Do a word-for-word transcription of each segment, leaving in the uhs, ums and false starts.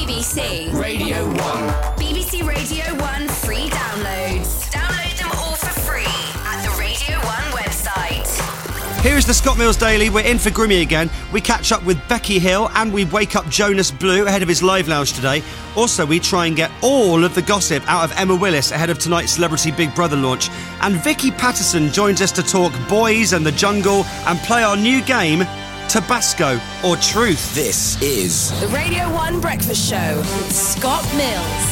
B C Radio one. B B C Radio one free downloads. Download them all for free at the Radio one website. Here's the Scott Mills Daily. We're in for Grimmy again. We catch up with Becky Hill and we wake up Jonas Blue ahead of his live lounge today. Also, we try and get all of the gossip out of Emma Willis ahead of tonight's Celebrity Big Brother launch. And Vicky Patterson joins us to talk boys and the jungle and play our new game, Tabasco or Truth. This is The Radio one Breakfast Show with Scott Mills.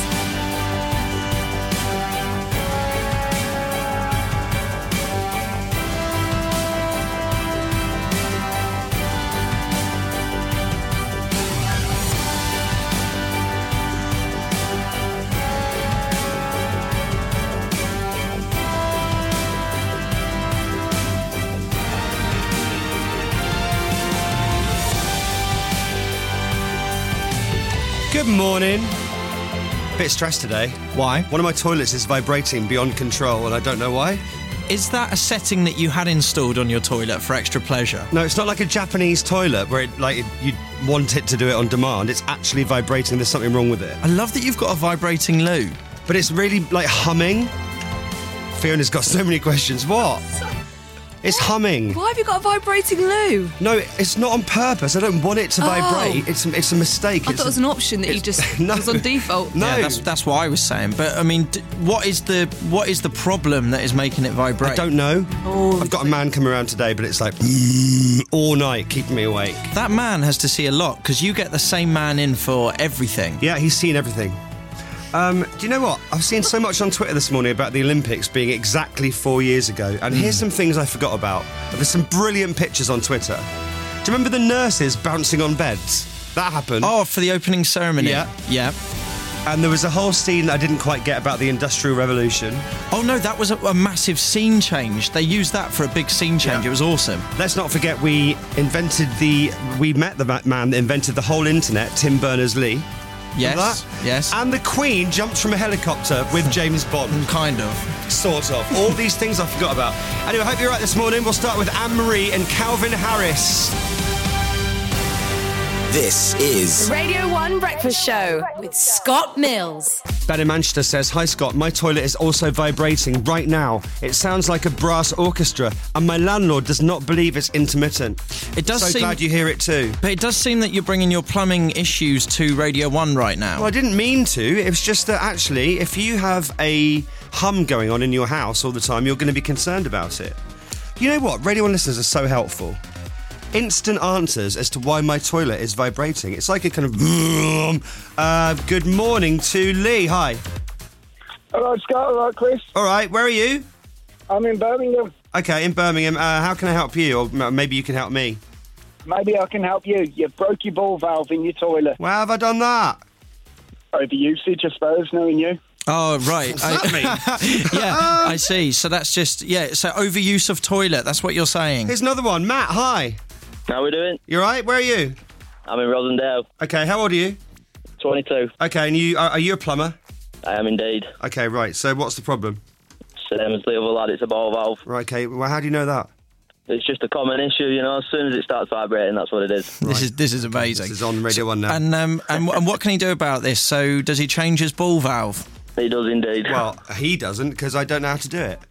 Good morning. Bit stressed today. Why? One of my toilets is vibrating beyond control and I don't know why. Is that a setting that you had installed on your toilet for extra pleasure? No, it's not like a Japanese toilet where it, like you want it to do it on demand. It's actually vibrating. There's something wrong with it. I love that you've got a vibrating loo. But it's really like humming. Fiona's got so many questions. What? It's humming. Why have you got a vibrating loo? No, it's not on purpose. I don't want it to Oh. vibrate. It's it's a mistake. I it's thought it was an option that you just no. was on default. No. Yeah, that's that's what I was saying. But I mean, d- what is the what is the problem that is making it vibrate? I don't know. Oh, I've got a man come around today, but it's like mm, all night, keeping me awake. That man has to see a lot because you get the same man in for everything. Yeah, he's seen everything. Um, do you know what? I've seen so much on Twitter this morning about the Olympics being exactly four years ago, and here's some things I forgot about. There's some brilliant pictures on Twitter. Do you remember the nurses bouncing on beds? That happened. Oh, for the opening ceremony. Yeah. Yeah. And there was a whole scene that I didn't quite get about the Industrial Revolution. Oh no, that was a, a massive scene change. They used that for a big scene change. Yeah. It was awesome. Let's not forget we invented the... We met the man that invented the whole internet, Tim Berners-Lee. Remember Yes. that? Yes. And the Queen jumped from a helicopter with James Bond. Kind of. Sort of. All these things I forgot about. Anyway, I hope you're right this morning. We'll start with Anne-Marie and Calvin Harris. This is The Radio one Breakfast Show with Scott Mills. Ben in Manchester says, "Hi Scott, my toilet is also vibrating right now. It sounds like a brass orchestra and my landlord does not believe it's intermittent." It does so seem, glad you hear it too. but it does seem that you're bringing your plumbing issues to Radio one right now. Well, I didn't mean to. It was just that actually, if you have a hum going on in your house all the time, you're going to be concerned about it. You know what? Radio one listeners are so helpful. Instant answers as to why my toilet is vibrating. It's like a kind of... Uh, good morning to Lee. Hi. Hello, Scott. Hello, Chris. All right, where are you? I'm in Birmingham. Okay, in Birmingham. Uh, how can I help you? Or m- maybe you can help me. Maybe I can help you. You broke your ball valve in your toilet. Well, have I done that? Overusage, I suppose, knowing you. Oh, right. What's that mean? Yeah, I see. So that's just, yeah, so overuse of toilet. That's what you're saying. Here's another one. Matt, hi. How we doing? You all right? Where are you? I'm in Rosendale, Okay, how old are you? twenty-two. Okay, and you are, are you a plumber? I am indeed. Okay, right. So what's the problem? Same as the other lad, it's a ball valve. Right, okay. Well, how do you know that? It's just a common issue, you know. As soon as it starts vibrating, that's what it is. This is this is amazing. This is on Radio one now. And um and, and what can he do about this? So does he change his ball valve? He does indeed. Well, he doesn't because I don't know how to do it.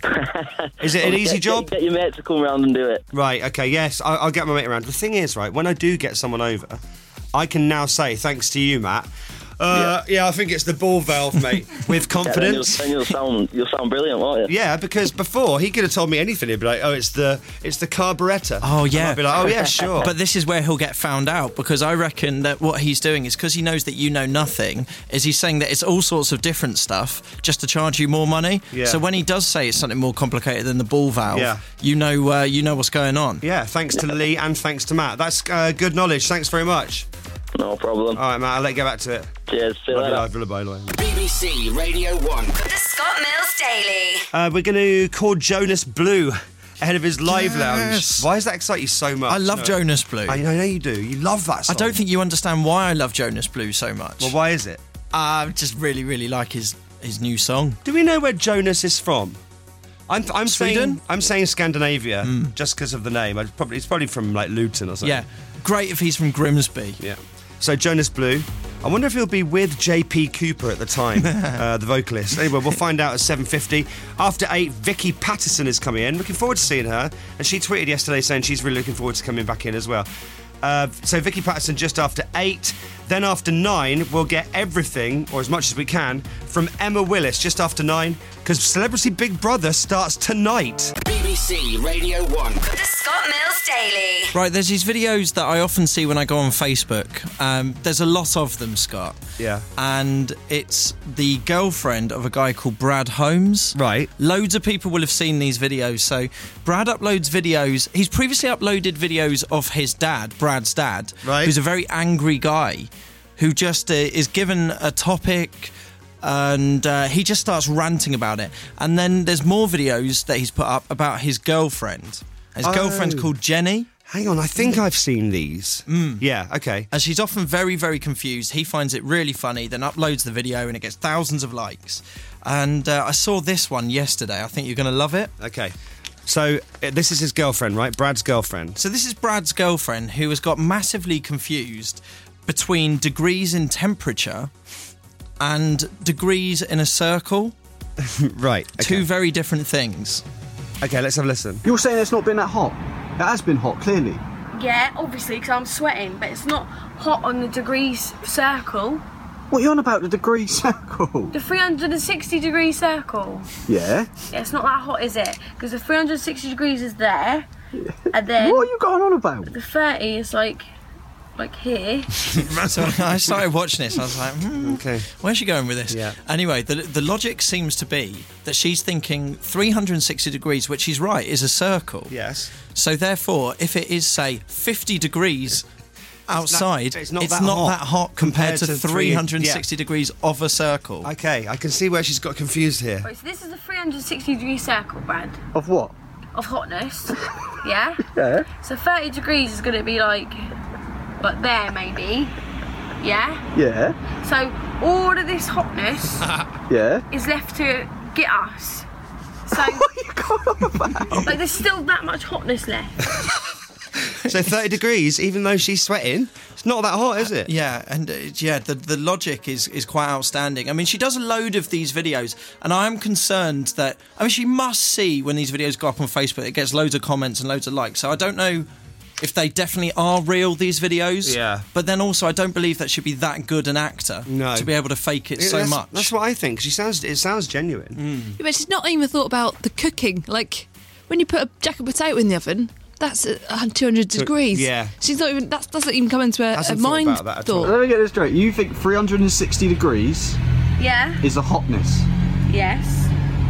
Is it an Well, easy get, job? Get, get your mate to come round and do it. Right, okay, yes, I'll, I'll get my mate around. The thing is, right, when I do get someone over, I can now say, thanks to you, Matt, uh, yeah. yeah, I think it's the ball valve, mate, with confidence. Yeah, then you'll, then you'll sound you'll sound brilliant, won't you? Yeah, because before he could have told me anything. He'd be like, "Oh, it's the it's the carburettor." Oh, yeah. And I'd be like, "Oh, yeah, sure." But this is where he'll get found out because I reckon that what he's doing is because he knows that you know nothing, is he's saying that it's all sorts of different stuff just to charge you more money. Yeah. So when he does say it's something more complicated than the ball valve, Yeah. you know uh, you know what's going on. Yeah, thanks to Lee and thanks to Matt. That's uh, good knowledge. Thanks very much. No problem. All right, Matt, I'll let you get back to it. Cheers. See you Love you, later. live, bye, bye. B B C Radio one. The Scott Mills Daily. Uh, we're going to call Jonas Blue ahead of his live Yes. lounge. Why does that excite you so much? I love No. Jonas Blue. I know you do. You love that I song. don't think you understand why I love Jonas Blue so much. Well, why is it? I just really, really like his his new song. Do we know where Jonas is from? I'm, I'm Sweden? saying I'm saying Scandinavia just because of the name. I'd probably it's probably from like Luton or something. Yeah, great if he's from Grimsby. Yeah. So Jonas Blue, I wonder if he'll be with J P Cooper at the time, uh, the vocalist. Anyway, we'll find out at seven fifty. After eight, Vicky Patterson is coming in. Looking forward to seeing her. And she tweeted yesterday saying she's really looking forward to coming back in as well. Uh, so Vicky Patterson just after eight. Then after nine, we'll get everything, or as much as we can, from Emma Willis just after nine, because Celebrity Big Brother starts tonight. B B C Radio one. The Scott Mills Daily. Right, there's these videos that I often see when I go on Facebook. Um, there's a lot of them, Scott. Yeah. And it's the girlfriend of a guy called Brad Holmes. Right. Loads of people will have seen these videos. So Brad uploads videos. He's previously uploaded videos of his dad, Brad's dad, Right. who's a very angry guy who just uh, is given a topic and uh, he just starts ranting about it. And then there's more videos that he's put up about his girlfriend. His Oh. girlfriend's called Jenny. Hang on, I think I've seen these. Mm. Yeah, okay. And she's often very, very confused. He finds it really funny, then uploads the video and it gets thousands of likes. And uh, I saw this one yesterday. I think you're going to love it. Okay. So, uh, this is his girlfriend, right? Brad's girlfriend. So this is Brad's girlfriend who has got massively confused between degrees in temperature and degrees in a circle. Right. Okay. Two very different things. Okay, let's have a listen. You're saying it's not been that hot? It has been hot, clearly. Yeah, obviously, because I'm sweating, but it's not hot on the degrees circle. What are you on about, the degree circle? The three hundred sixty degree circle. Yeah? Yeah, it's not that hot, is it? Because the three hundred sixty degrees is there, and then What are you going on about? the thirty is like, like here. So I started watching this. I was like, hmm, Okay. where's she going with this? Yeah. Anyway, the the logic seems to be that she's thinking three hundred sixty degrees, which she's right, is a circle. Yes. So therefore, if it is, say, fifty degrees outside, it's not that hot that hot compared, compared to to three- three hundred sixty yeah. degrees of a circle. Okay, I can see where she's got confused here. Right, so this is a three hundred sixty degree circle, Brad, Of what? of hotness. Yeah? Yeah? So thirty degrees is going to be like, like there maybe. Yeah? Yeah? So all of this hotness Yeah? is left to get us. So, What are you going on about? like, there's still that much hotness left. So thirty degrees, even though she's sweating, it's not that hot, is it? Yeah, and uh, yeah, the the logic is is quite outstanding. I mean, she does a load of these videos, and I am concerned that I mean, she must see when these videos go up on Facebook, it gets loads of comments and loads of likes. So I don't know if they definitely are real, these videos. Yeah. But then also, I don't believe that she'd be that good an actor No. to be able to fake it Yeah, so that's, much. That's what I think. She sounds. It sounds genuine. Yeah, but she's not even thought about the cooking. Like, when you put a jacket potato in the oven, that's at two hundred degrees. yeah. She's not even, that doesn't even come into her, her Hasn't thought mind about that at all. thought. Let me get this straight. You think three hundred sixty degrees Yeah? is a hotness? Yes.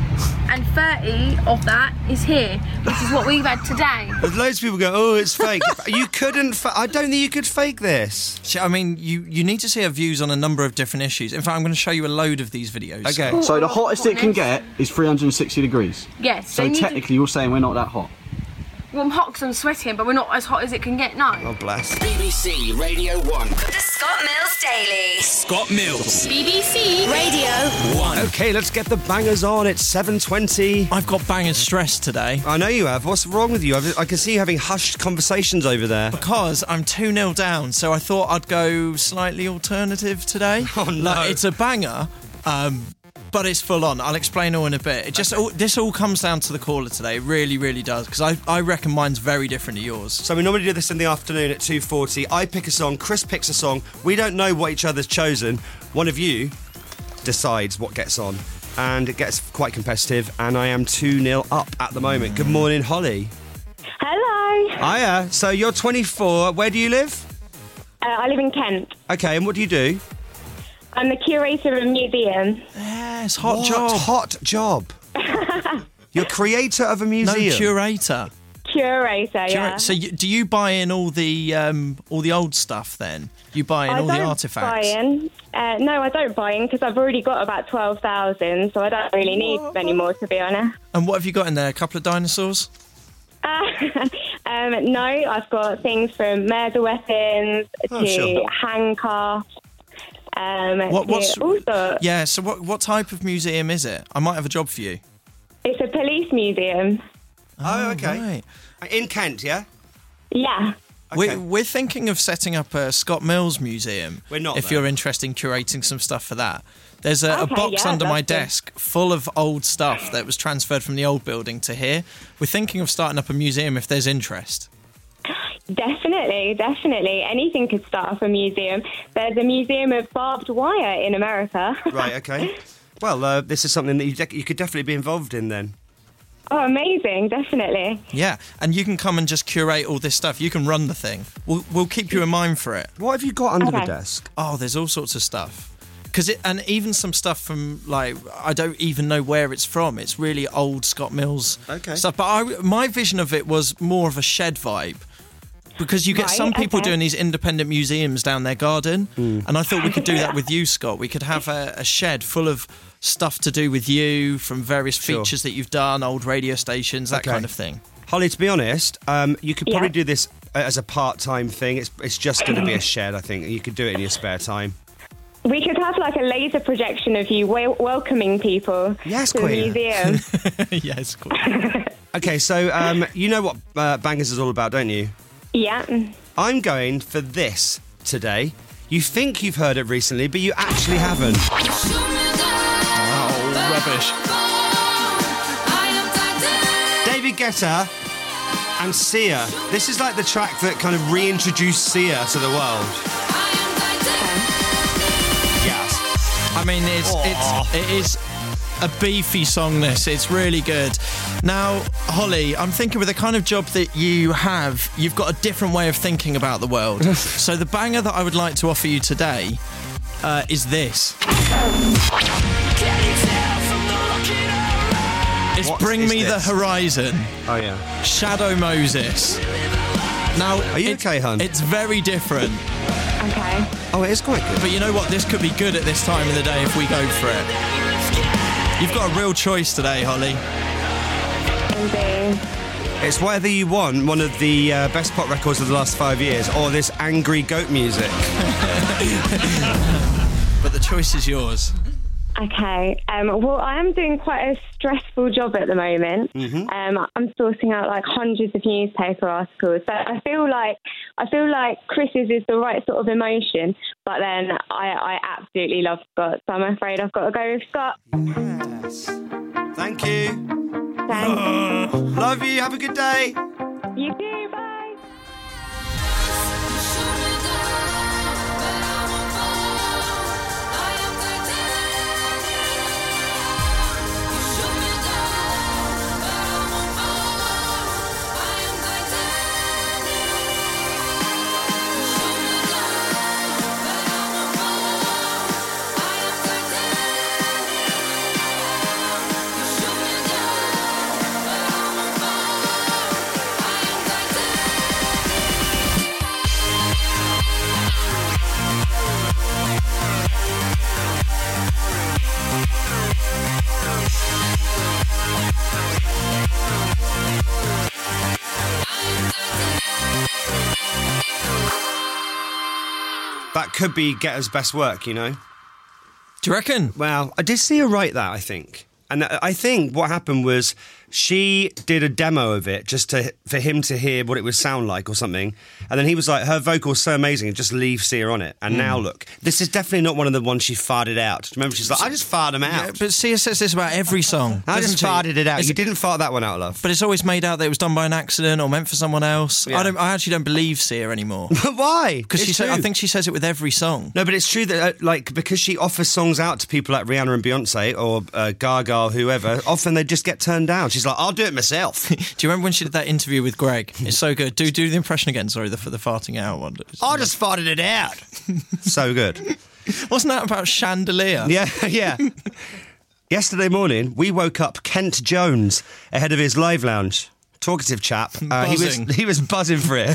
And thirty of that is here, which is what we've had today. There's loads of people go, "Oh, it's fake." You couldn't. Fa- I don't think you could fake this. She- I mean, you, you need to see her views on a number of different issues. In fact, I'm going to show you a load of these videos. Okay. So the hottest it can get is three hundred sixty degrees. Yes. So you need technically you're saying we're not that hot. To, well, I'm hot because I'm sweating, but we're not as hot as it can get, no. Oh, bless. B B C Radio one. The Scott Mills Daily. Scott Mills. B B C Radio one. Okay, let's get the bangers on. It's seven twenty. I've got bangers stress today. I know you have. What's wrong with you? I've, I can see you having hushed conversations over there. Because I'm two nil down, so I thought I'd go slightly alternative today. Oh, no. Like, it's a banger, um, but it's full on. I'll explain all in a bit. It just all, this all comes down to the caller today. It really, really does. Because I, I reckon mine's very different to yours. So we normally do this in the afternoon at two forty. I pick a song, Chris picks a song. We don't know what each other's chosen. One of you decides what gets on. And it gets quite competitive, and I am two nil up at the moment. Good morning, Holly. Hello. Hiya. So you're twenty-four. Where do you live? Uh, I live in Kent. Okay, and what do you do? I'm the curator of a museum. Yes, hot What job. hot job. You're creator of a museum. No, curator. Curator, yeah. Cura- So you, do you buy in all the um, all the old stuff then? You buy in I all the don't artifacts? buy in. Uh, no, I don't buy in because I've already got about twelve thousand, so I don't really need any more, to be honest. And what have you got in there? A couple of dinosaurs? Uh, um, no, I've got things from murder weapons Oh, to sure. handcuffs. Um, What, to what's, also, yeah, so what, what type of museum is it? I might have a job for you. it's a police museum. Oh, okay. Right. In Kent, yeah? Yeah. We're, we're thinking of setting up a Scott Mills museum. We're not, If though. you're interested in curating some stuff for that. There's a, Okay, a box yeah, under my that's good. desk full of old stuff that was transferred from the old building to here. We're thinking of starting up a museum if there's interest. Definitely, definitely. Anything could start up a museum. There's a museum of barbed wire in America. Right, okay. Well, uh, this is something that you, de- you could definitely be involved in then. Oh, amazing, definitely. Yeah, and you can come and just curate all this stuff. You can run the thing. We'll, we'll keep you in mind for it. What have you got under Okay. the desk? Oh, there's all sorts of stuff. Cause it, and even some stuff from, like, I don't even know where it's from. It's really old Scott Mills Okay. stuff. But I, my vision of it was more of a shed vibe. Because you get Right, some people okay. doing these independent museums down their garden. And I thought we could do that with you, Scott. We could have a, a shed full of stuff to do with you from various Sure. features that you've done, old radio stations, that Okay. kind of thing. Holly, to be honest, um, you could probably Yeah. do this uh, as a part-time thing. It's it's just going to be a shed, I think. You could do it in your spare time. We could have like a laser projection of you wel- welcoming people Yes, to the Queen. museum. Yes, cool. Okay, so um, you know what uh, Bangers is all about, don't you? Yeah. I'm going for this today. You think you've heard it recently, but you actually haven't. Oh, rubbish. David Guetta and Sia. This is like the track that kind of reintroduced Sia to the world. Yes. I mean, it's Aw. it's it is a beefy song. This it's really good. Now, Holly, I'm thinking with the kind of job that you have, you've got a different way of thinking about the world. So the banger that I would like to offer you today uh, is this. It's What Bring is Me this? the Horizon, Oh, yeah. Shadow Moses. Now, Are you it's, okay, hun? It's very different. Okay. Oh, it is quite good. But you know what? This could be good at this time of the day if we go for it. You've got a real choice today, Holly. Indeed. It's whether you want one of the uh, best pop records of the last five years or this angry goat music. But the choice is yours. Okay. Um, well, I am doing quite a stressful job at the moment. Mm-hmm. Um, I'm sorting out like hundreds of newspaper articles. So I feel like I feel like Chris's is the right sort of emotion, but then I, I absolutely love Scott. So I'm afraid I've got to go with Scott. Yes. Thank you. Thanks. Love you. Have a good day. You too. Bye. That could be Guetta's best work, you know? Do you reckon? Well, I did see her write that, I think. And I think what happened was she did a demo of it just to for him to hear what it would sound like or something. And then he was like, her vocal's so amazing, just leave Sia on it. And now look, this is definitely not one of the ones she farted out. Do you remember? She's like, I just farted them out. Yeah, but Sia says this about every song. I doesn't just she? farted it out. It's- You didn't fart that one out, love. But it's always made out that it was done by an accident or meant for someone else. Yeah. I don't. I actually don't believe Sia anymore. Why? Because she It's said, I true. think she says it with every song. No, but it's true that, uh, like, because she offers songs out to people like Rihanna and Beyonce or uh, Gaga or whoever, often they just get turned down. She's like, I'll do it myself. Do you remember when she did that interview with Greg? It's so good. Do do the impression again. Sorry, the for the farting out one. I just farted it out. So good. Wasn't that about chandelier? Yeah, yeah. Yesterday morning, we woke up Kent Jones ahead of his live lounge. Talkative chap. Uh, he was Buzzing. he was buzzing for it.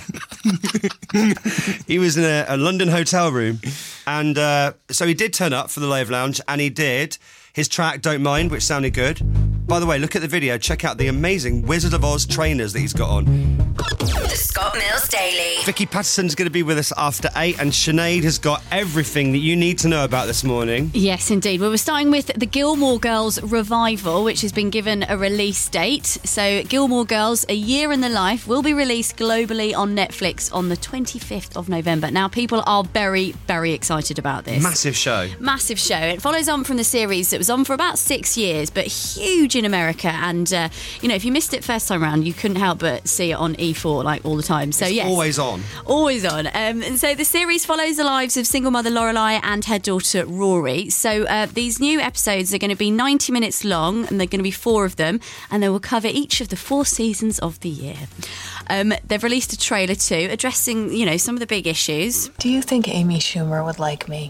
He was in a, a London hotel room, and uh, so he did turn up for the live lounge, and he did his track "Don't Mind," which sounded good. By the way, look at the video. Check out the amazing Wizard of Oz trainers that he's got on. The Scott Mills Daily. Vicky Patterson's going to be with us after eight, and Sinead has got everything that you need to know about this morning. Yes, indeed. Well, we're starting with the Gilmore Girls revival, which has been given a release date. So Gilmore Girls, A Year in the Life, will be released globally on Netflix on the twenty-fifth of November. Now, people are very, very excited about this. Massive show. Massive show. It follows on from the series that was on for about six years, but huge in America. And, uh, you know, if you missed it first time round, you couldn't help but see it on E four, like, all the time. So, it's yes. always on. Always on. Um, and so the series follows the lives of single mother Lorelai and her daughter Rory. So uh, these new episodes are going to be ninety minutes long, and they're going to be four of them, and they will cover each of the four seasons of the year. Um, they've released a trailer too, addressing, you know, some of the big issues. Do you think Amy Schumer would like me?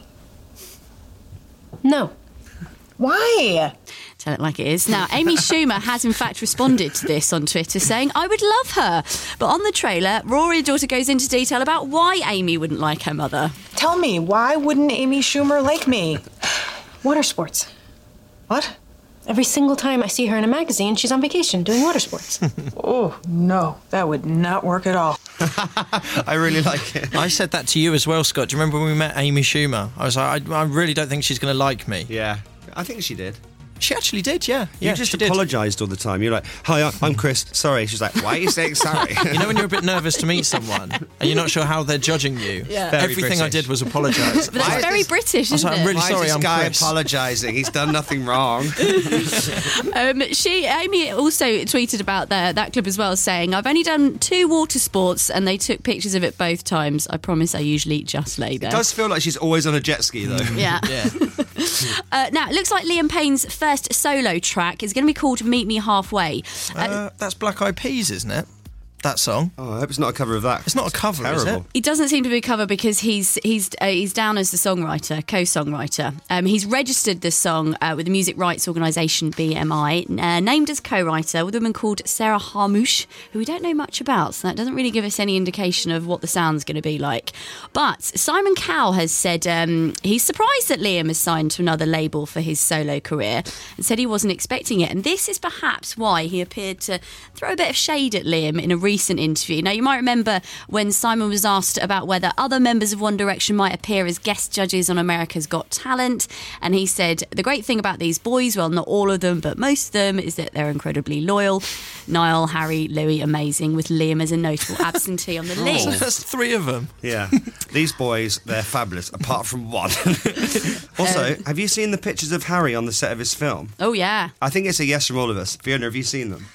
No. Why? Tell it like it is. Now, Amy Schumer has in fact responded to this on Twitter, saying, I would love her. But on the trailer, Rory, her daughter, goes into detail about why Amy wouldn't like her mother. Tell me, why wouldn't Amy Schumer like me? Water sports. What? Every single time I see her in a magazine, she's on vacation doing water sports. Oh, no, that would not work at all. I really like it. I said that to you as well, Scott. Do you remember when we met Amy Schumer? I was like, I, I really don't think she's going to like me. Yeah, I think she did. She actually did, yeah. You yeah, just she did. apologised all the time. You're like, hi, I'm Chris. Sorry. She's like, why are you saying sorry? You know when you're a bit nervous to meet someone and you're not sure how they're judging you? Yeah. Very Everything British. I did was apologise. But that's very British, I was isn't like, it? I'm really Why sorry, is this I'm guy Chris. apologising? He's done nothing wrong. Um, she, Amy also tweeted about the, that clip as well, saying, I've only done two water sports and they took pictures of it both times. I promise I usually just lay there. It does feel like she's always on a jet ski, though. Yeah. Yeah. Uh, now, it looks like Liam Payne's first solo track is going to be called Meet Me Halfway. Uh, Uh, that's Black Eyed Peas, isn't it? That song. Oh, I hope it's not a cover of that. It's not a cover, is it? Terrible. He doesn't seem to be a cover because he's he's uh, he's down as the songwriter, co-songwriter. Um, he's registered this song uh, with the music rights organisation B M I, uh, named as co-writer with a woman called Sarah Harmouche, who we don't know much about, so that doesn't really give us any indication of what the sound's going to be like. But Simon Cowell has said um, he's surprised that Liam has signed to another label for his solo career and said he wasn't expecting it. And this is perhaps why he appeared to throw a bit of shade at Liam in a recent interview. Now, you might remember when Simon was asked about whether other members of One Direction might appear as guest judges on America's Got Talent, and he said, the great thing about these boys, well, not all of them, but most of them, is that they're incredibly loyal. Niall, Harry, Louis, amazing, with Liam as a notable absentee on the list. Oh, that's three of them. Yeah. These boys, they're fabulous, apart from one. Also, have you seen the pictures of Harry on the set of his film? Oh, yeah. I think it's a yes from all of us. Fiona, have you seen them?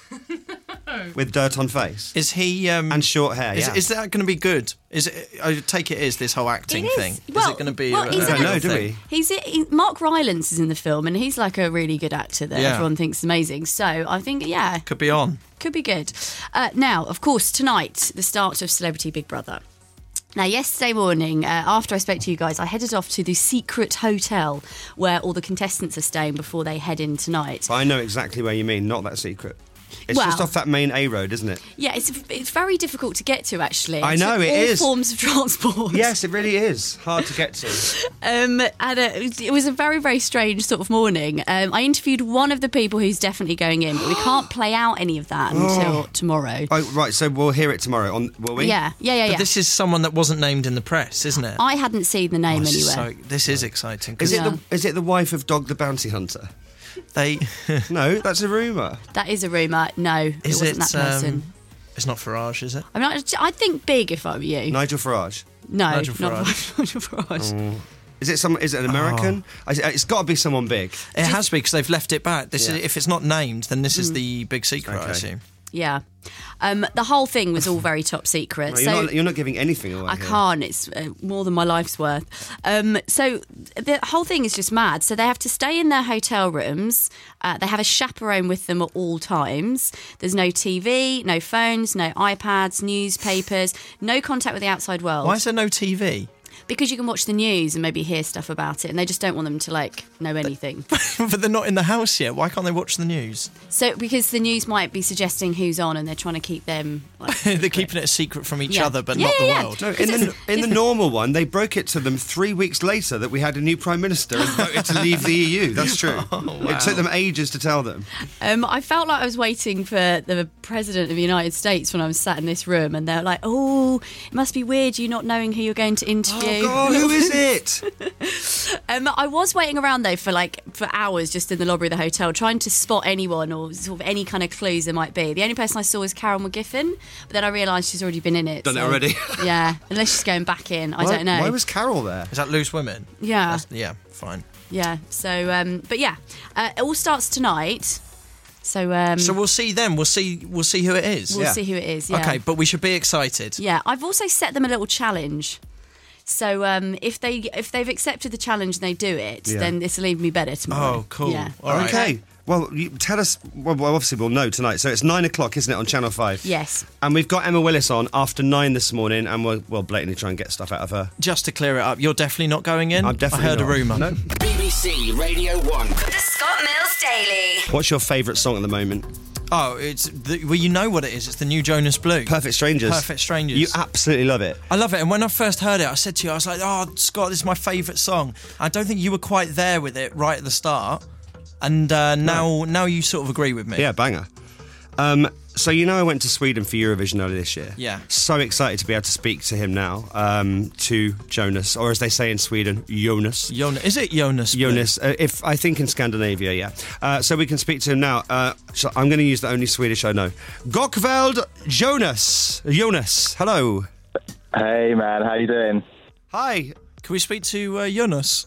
With dirt on face. Is he... Um, and short hair, is, yeah. is that going to be good? Is it? I take it is this whole acting It is. thing. Well, is it going to be well, a, he's a in real it. do thing? we? He's he, Mark Rylance is in the film, and he's like a really good actor that Yeah. everyone thinks is amazing. So I think, yeah, Could be on. could be good. Uh, now, of course, tonight, the start of Celebrity Big Brother. Now, yesterday morning, uh, after I spoke to you guys, I headed off to the secret hotel where all the contestants are staying before they head in tonight. I know exactly where you mean, not that secret. It's Well- just off that main A road, isn't it? Yeah, it's it's very difficult to get to, actually. I know, It's it all is. forms of transport. Yes, it really is. Hard to get to. Um, and uh, it was a very, very strange sort of morning. Um, I interviewed one of the people who's definitely going in, but we can't play out any of that until tomorrow. Oh, right, so we'll hear it tomorrow, on, will we? Yeah, yeah, yeah, But yeah. this is someone that wasn't named in the press, isn't it? I hadn't seen the name Oh, this is anywhere. so- this is exciting. 'cause Is it, Yeah. the, is it the wife of Dog the Bounty Hunter? They... No, that's a rumour. That is a rumour. No, it Is wasn't it... that person. Um, it's not Farage, is it? I mean, I- I'd think big if I were you. Nigel Farage. no, Nigel not Farage. Nigel Farage. Is it some? Is it an American? I- It's got to be someone big. It has to be because they've left it back. This Yeah. is, if it's not named, then this Mm. is the big secret, I Okay. assume. Yeah. Um, the whole thing was all very top secret. No, so you're, not, you're not giving anything away. I here. can't. It's uh, more than my life's worth. Um, so the whole thing is just mad. So they have to stay in their hotel rooms. Uh, they have a chaperone with them at all times. There's no T V, no phones, no iPads, newspapers, no contact with the outside world. Why is there no T V? Because you can watch the news and maybe hear stuff about it, and they just don't want them to, like, know anything. But they're not in the house yet. Why can't they watch the news? So, because the news might be suggesting who's on, and they're trying to keep them... Like, they're keeping it a secret from each Yeah. other, but Yeah, not yeah, the yeah. world. No, in the, in the normal one, they broke it to them three weeks later that we had a new Prime Minister and voted to leave the E U. That's true. wow. It took them ages to tell them. Um, I felt like I was waiting for the President of the United States when I was sat in this room, and they're like, oh, it must be weird you not knowing who you're going to interview. Oh, God, who is it? um, I was waiting around, though, for like for hours just in the lobby of the hotel, trying to spot anyone or sort of any kind of clues there might be. The only person I saw was Carol McGiffin, but then I realised she's already been in it. Done it so- already. Yeah, unless she's going back in. I Why- don't know. Why was Carol there? Is that Loose Women? Yeah. That's- yeah, fine. Yeah, so, um, but yeah, uh, it all starts tonight. So, um, So we'll see them. We'll see. We'll see who it is. We'll see who it is, yeah. Okay, but we should be excited. Yeah, I've also set them a little challenge. So um, if they if they've accepted the challenge and they do it, Yeah. then this will leave me better tomorrow. Oh, cool. Yeah. All right. Okay. Well, you tell us. Well, well, obviously we'll know tonight. So it's nine o'clock, isn't it, on Channel Five? Yes. And we've got Emma Willis on after nine this morning, and we'll, we'll blatantly try and get stuff out of her. Just to clear it up, you're definitely not going in. I'm definitely I heard not. a rumour. No. B B C Radio one. The Scott Mills Daily. What's your favourite song at the moment? Oh, it's the, well, you know what it is. It's the new Jonas Blue. Perfect Strangers. Perfect Strangers. You absolutely love it. I love it. And when I first heard it, I said to you, I was like, oh, Scott, this is my favourite song. I don't think you were quite there with it right at the start. And uh, now now you sort of agree with me. Yeah, banger. Um, so you know I went to Sweden for Eurovision earlier this year. Yeah. So excited to be able to speak to him now, um, to Jonas, or as they say in Sweden, Jonas. Jonas. Is it Jonas? Blue? Jonas, uh, if I think in Scandinavia, yeah. Uh, so we can speak to him now. Uh, so I'm going to use the only Swedish I know. Gokkväll Jonas. Jonas, hello. Hey man, how you doing? Hi. Can we speak to uh, Jonas?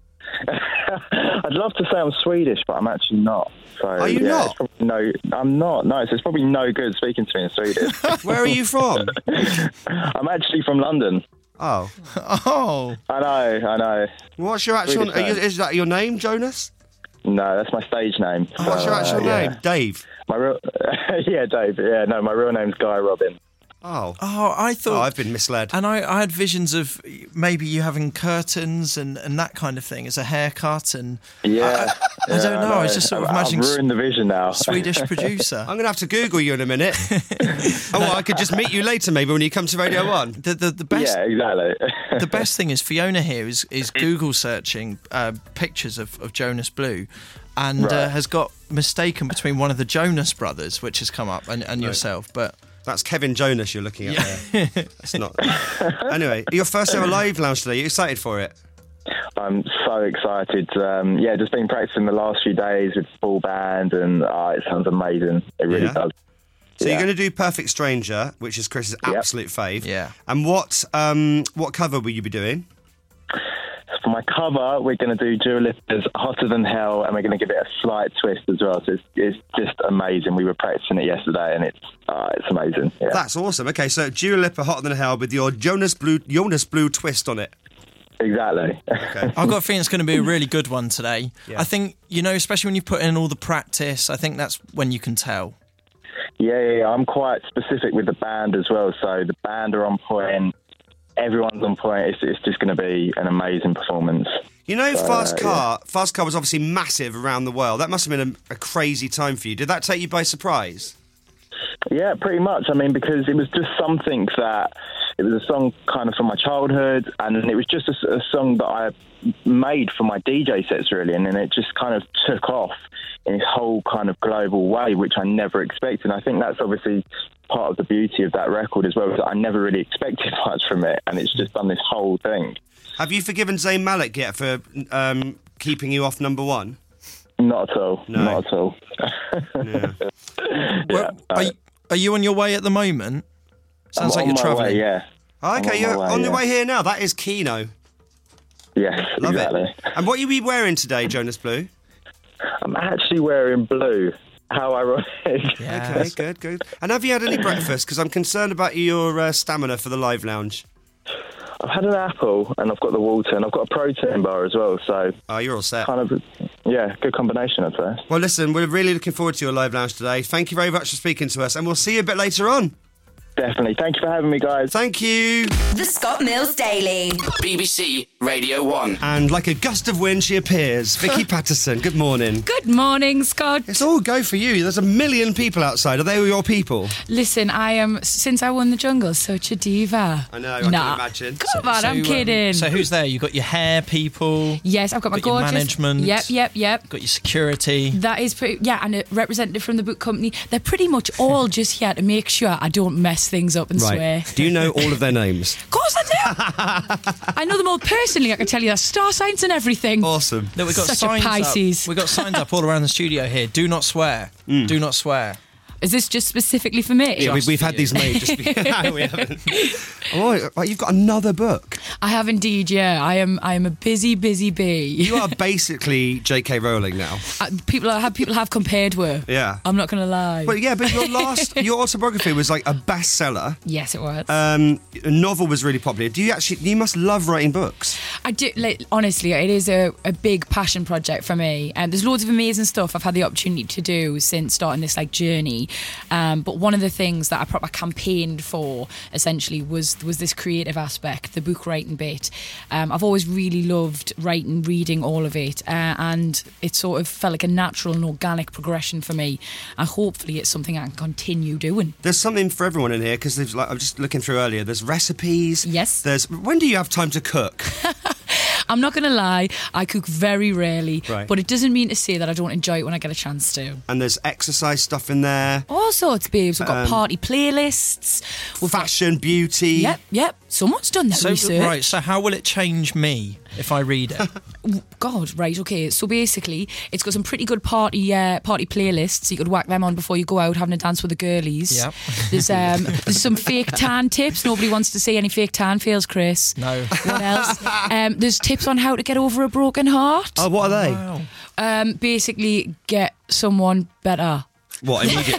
I'd love to say I'm Swedish, but I'm actually not. So, Are you yeah, not? It's probably no, I'm not. No, so it's probably no good speaking to me in Swedish. Where are you from? I'm actually from London. Oh. Oh. I know, I know. What's your actual... Swedish Are you, name. is that your name, Jonas? No, that's my stage name. Oh, what's So, your actual uh, yeah. name? Dave. My real, yeah, Dave. Yeah, no, my real name's Guy Robin. Oh. Oh, I thought... Oh, I've been misled. And I, I had visions of maybe you having curtains and, and that kind of thing as a haircut. And Yeah. I, I don't yeah, know. I was just sort of I've, imagining I've ruined the vision now. Swedish producer. I'm going to have to Google you in a minute. Oh, well, I could just meet you later, maybe, when you come to Radio one. The, the, the best... Yeah, exactly. The best thing is Fiona here is, is Google searching uh, pictures of, of Jonas Blue and uh, Right. has got mistaken between one of the Jonas brothers, which has come up, and, and Right. yourself. But That's Kevin Jonas you're looking at there. That's not... Anyway, your first ever live lounge today. You excited for it? I'm so excited. Um, yeah, just been practicing the last few days with full band, and uh, it sounds amazing. It really Yeah. does. So Yeah. you're going to do Perfect Stranger, which is Chris's Yep. absolute fave. Yeah. And what um, what cover will you be doing? For my cover, we're going to do Dua Lipa's Hotter Than Hell, and we're going to give it a slight twist as well. So it's, it's just amazing. We were practicing it yesterday, and it's uh, it's amazing. Yeah. That's awesome. Okay, so Dua Lipa, Hotter Than Hell, with your Jonas Blue Jonas Blue twist on it. Exactly. Okay. I've got a feeling it's going to be a really good one today. Yeah. I think, you know, especially when you put in all the practice, I think that's when you can tell. Yeah, yeah, yeah. I'm quite specific with the band as well. So the band are on point. Everyone's on point. It's, it's just going to be an amazing performance. You know, So, Fast uh, Car. Fast Car was obviously massive around the world. That must have been a, a crazy time for you. Did that take you by surprise? Yeah, pretty much. I mean, because it was just something that it was a song kind of from my childhood, and it was just a, a song that I made for my D J sets, really, and then it just kind of took off in its whole kind of global way, which I never expected. And I think that's obviously part of the beauty of that record as well, is that I never really expected much from it, and it's just done this whole thing. Have you forgiven Zayn Malik yet for um, keeping you off number one? Not at all. No. Not at all. Yeah. Well, are, you, are you on your way at the moment? Sounds I'm like on you're my travelling. way, yeah. Oh, I'm okay, on you're my way, on the yeah. way here now. That is Keno. Yes, Love exactly. it. And what you be wearing today, Jonas Blue? I'm actually wearing blue. How ironic. Okay, good, good. And have you had any breakfast? Because I'm concerned about your uh, stamina for the live lounge. I've had an apple, and I've got the water, and I've got a protein bar as well, so... Oh, you're all set. Kind of, yeah, good combination, I'd say. Well, listen, we're really looking forward to your live lounge today. Thank you very much for speaking to us, and we'll see you a bit later on. Definitely. Thank you for having me, guys. Thank you. The Scott Mills Daily. B B C Radio one. And like a gust of wind, she appears. Vicky Patterson, good morning. Good morning, Scott. It's all go for you. There's a million people outside. Are they all your people? Listen, I am, since I won the jungle, such a diva. I know, I nah. can imagine. Come on, So, I'm um, kidding. So who's there? You got your hair people. Yes, I've got my got your gorgeous... management. Yep, yep, yep. Got your security. That is pretty... Yeah, and a representative from the book company. They're pretty much all just here to make sure I don't mess things up and Right. swear. Do you know all of their names? Of course I do! I know them all personally. I can tell you their star signs and everything. Awesome. No, we've got Such signs a Pisces. up. We've got signs up all around the studio here. Do not swear. Mm. Do not swear. Is this just specifically for me? Yeah, we, Just we've for had you. these made. Just be, no, we haven't. Oh, right, you've got another book. I have indeed, yeah. I am I am a busy, busy bee. You are basically J K Rowling now. Uh, people have people have compared with. Yeah. I'm not going to lie. But yeah, but your last, your autobiography was like a bestseller. Yes, it was. Um, a novel was really popular. Do you actually, you must love writing books. I do, like, honestly, it is a, a big passion project for me. And there's loads of amazing stuff I've had the opportunity to do since starting this like journey. Um, but one of the things that I proper campaigned for essentially was was this creative aspect, the book writing bit. Um, I've always really loved writing, reading, all of it, uh, and it sort of felt like a natural and organic progression for me. And hopefully, it's something I can continue doing. There's something for everyone in here because like, I'm just looking through earlier. There's recipes. Yes. There's when do you have time to cook? I'm not going to lie, I cook very rarely, Right. but it doesn't mean to say that I don't enjoy it when I get a chance to. And there's exercise stuff in there. All sorts, babes. We've got Um, party playlists. We've Fashion, beauty. Got, yep, yep. Someone's done that So research. right. So how will it change me if I read it? God, right, okay. So basically, it's got some pretty good party uh, party playlists. You could whack them on before you go out having a dance with the girlies. Yep. There's um, there's some fake tan tips. Nobody wants to see any fake tan fails, Chris. No. What else? Um, there's tips on how to get over a broken heart. Oh, what are they? Wow. Um, basically, get someone better. What, immediate?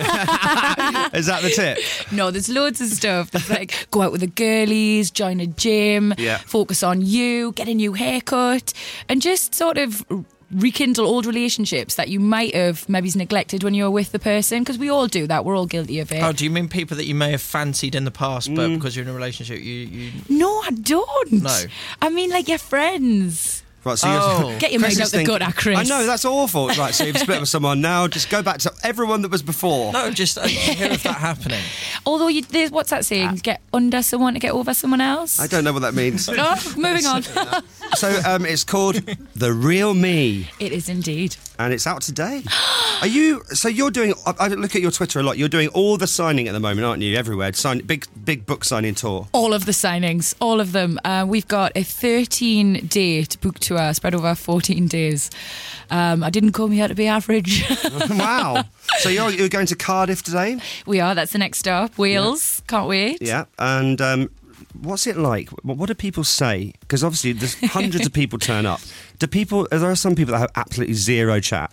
Is that the tip? No, there's loads of stuff. There's like go out with the girlies, join a gym, Yeah. focus on you, get a new haircut, and just sort of rekindle old relationships that you might have maybe neglected when you were with the person, because we all do that. We're all guilty of it. Oh, do you mean people that you may have fancied in the past, but Mm. because you're in a relationship, you... you... No, I don't. No. I mean, like your friends. Right, so Oh. you're, Get your Chris mind is out the thinking- gutter, Chris. I know, that's awful. Right, so you've split with someone now. Just go back to everyone that was before. No, just uh, hear of that happening. Although, you, there's, what's that saying? Get under someone to get over someone else? I don't know what that means. No, moving on. So um, it's called The Real Me, It is indeed. and it's out today. Are you? So you're doing? I, I look at your Twitter a lot. You're doing all the signing at the moment, aren't you? Everywhere, sign big, big book signing tour. All of the signings, all of them. Uh, we've got a thirteen date book tour spread over fourteen days. Um, I didn't come here to be average. Wow. So you're you're going to Cardiff today? We are. That's the next stop. Wales. Can't wait. Yeah. And um, what's it like? What, what do people say? Because obviously there's hundreds of people turn up. Do people? There are some people that have absolutely zero chat.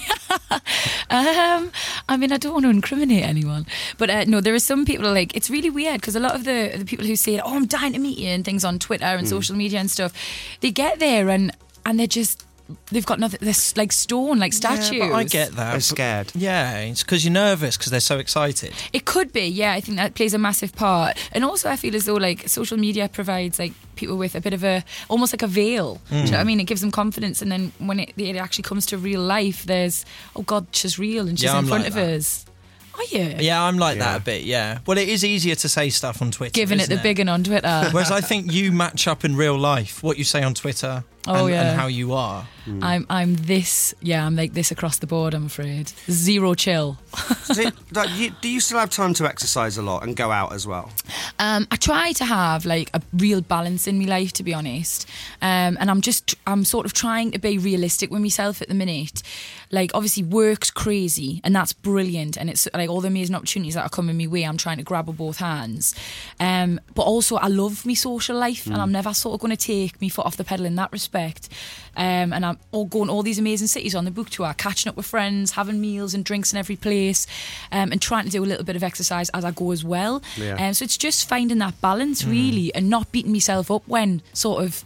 Um, I mean, I don't want to incriminate anyone, but uh, no, there are some people like it's really weird because a lot of the the people who say, "Oh, I'm dying to meet you" and things on Twitter and Mm. social media and stuff, they get there and and they're just they've got nothing. They're s- like stone, like statues. Yeah, but I get that. They're scared. Yeah, it's because you're nervous because they're so excited. It could be, yeah. I think that plays a massive part, and also I feel as though like social media provides like people with a bit of a almost like a veil. Do you know what I mean? It gives them confidence, and then when it, it actually comes to real life, there's oh God, she's real and she's Yeah, in I'm front like of that. us. Are you? Yeah, I'm like Yeah. that a bit, yeah. Well, it is easier to say stuff on Twitter, Giving it isn't the big one on Twitter. Whereas I think you match up in real life, what you say on Twitter Oh, and, yeah. and how you are. I'm I'm this yeah I'm like this across the board. I'm afraid zero chill. So, like, you, do you still have time to exercise a lot and go out as well? Um, I try to have like a real balance in my life, to be honest. Um, and I'm just I'm sort of trying to be realistic with myself at the minute. Like obviously work's crazy and that's brilliant, and it's like all the amazing opportunities that are coming my way. I'm trying to grab with both hands. Um, but also I love my social life, Mm. and I'm never sort of going to take my foot off the pedal in that respect. Um, and I'm all going to all these amazing cities on the book tour, catching up with friends, having meals and drinks in every place, um, and trying to do a little bit of exercise as I go as well. Yeah. Um, so it's just finding that balance really, and not beating myself up when sort of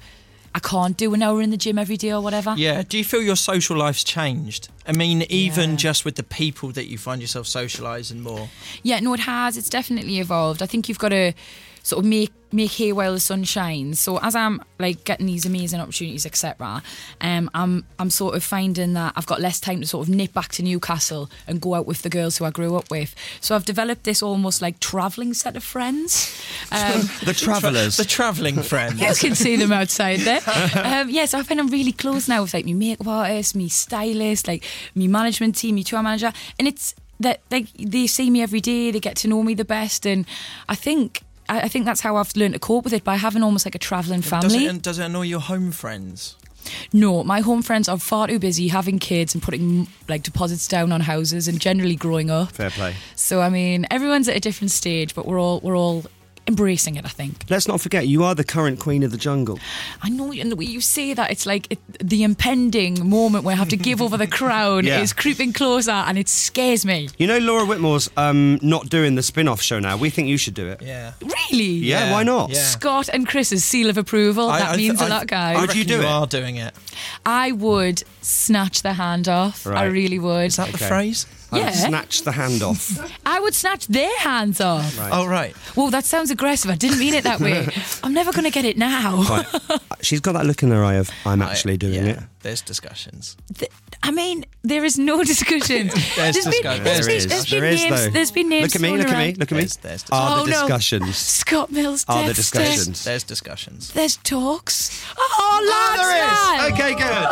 I can't do an hour in the gym every day or whatever. Yeah. Do you feel your social life's changed? I mean, even just with the people that you find yourself socialising more. Yeah, no, it has. It's definitely evolved. I think you've got to sort of make make hay while the sun shines. So as I'm like getting these amazing opportunities, et cetera, um, I'm I'm sort of finding that I've got less time to sort of nip back to Newcastle and go out with the girls who I grew up with. So I've developed this almost like travelling set of friends. Um, the travellers, the travelling friends. You can see them outside there. Um, yeah, so I find I'm really close now with like me makeup artist, me stylist, like me management team, me tour manager, and it's that like they see me every day, they get to know me the best, and I think. I think that's how I've learned to cope with it, by having almost like a travelling family. Does it, does it annoy your home friends? No, my home friends are far too busy having kids and putting like deposits down on houses and generally growing up. Fair play. So I mean, everyone's at a different stage, but we're all we're all embracing it, I think. Let's not forget, you are the current queen of the jungle. I know, and the way you say that, it's like it, the impending moment where I have to give over the crown Yeah. is creeping closer, and it scares me. You know, Laura Whitmore's um, not doing the spin-off show now. We think you should do it. Yeah. Really? Yeah, yeah why not? Yeah. Scott and Chris's seal of approval. I, that I, means I, a lot, guys. I would you do you it? are doing it. I would snatch the hand off. Right. I really would. Is that Okay. the phrase? I would Yeah. snatch the hand off. I would snatch their hands off. Right. Oh, right. Whoa, that sounds aggressive. I didn't mean it that way. I'm never going to get it now. Right. She's got that look in her eye of, I'm actually doing yeah. it. There's discussions. Th- I mean, there is no discussion. There's been, discussion. there's There been, is. there's There been is, names. though. There's been names. Look at me, thrown look at me, around. look at me. There's, there's Are Oh, the no. discussions. Scott Mills. Are the death discussions. step. There's discussions. There's talks. Oh, lads, there is. man. Okay, good.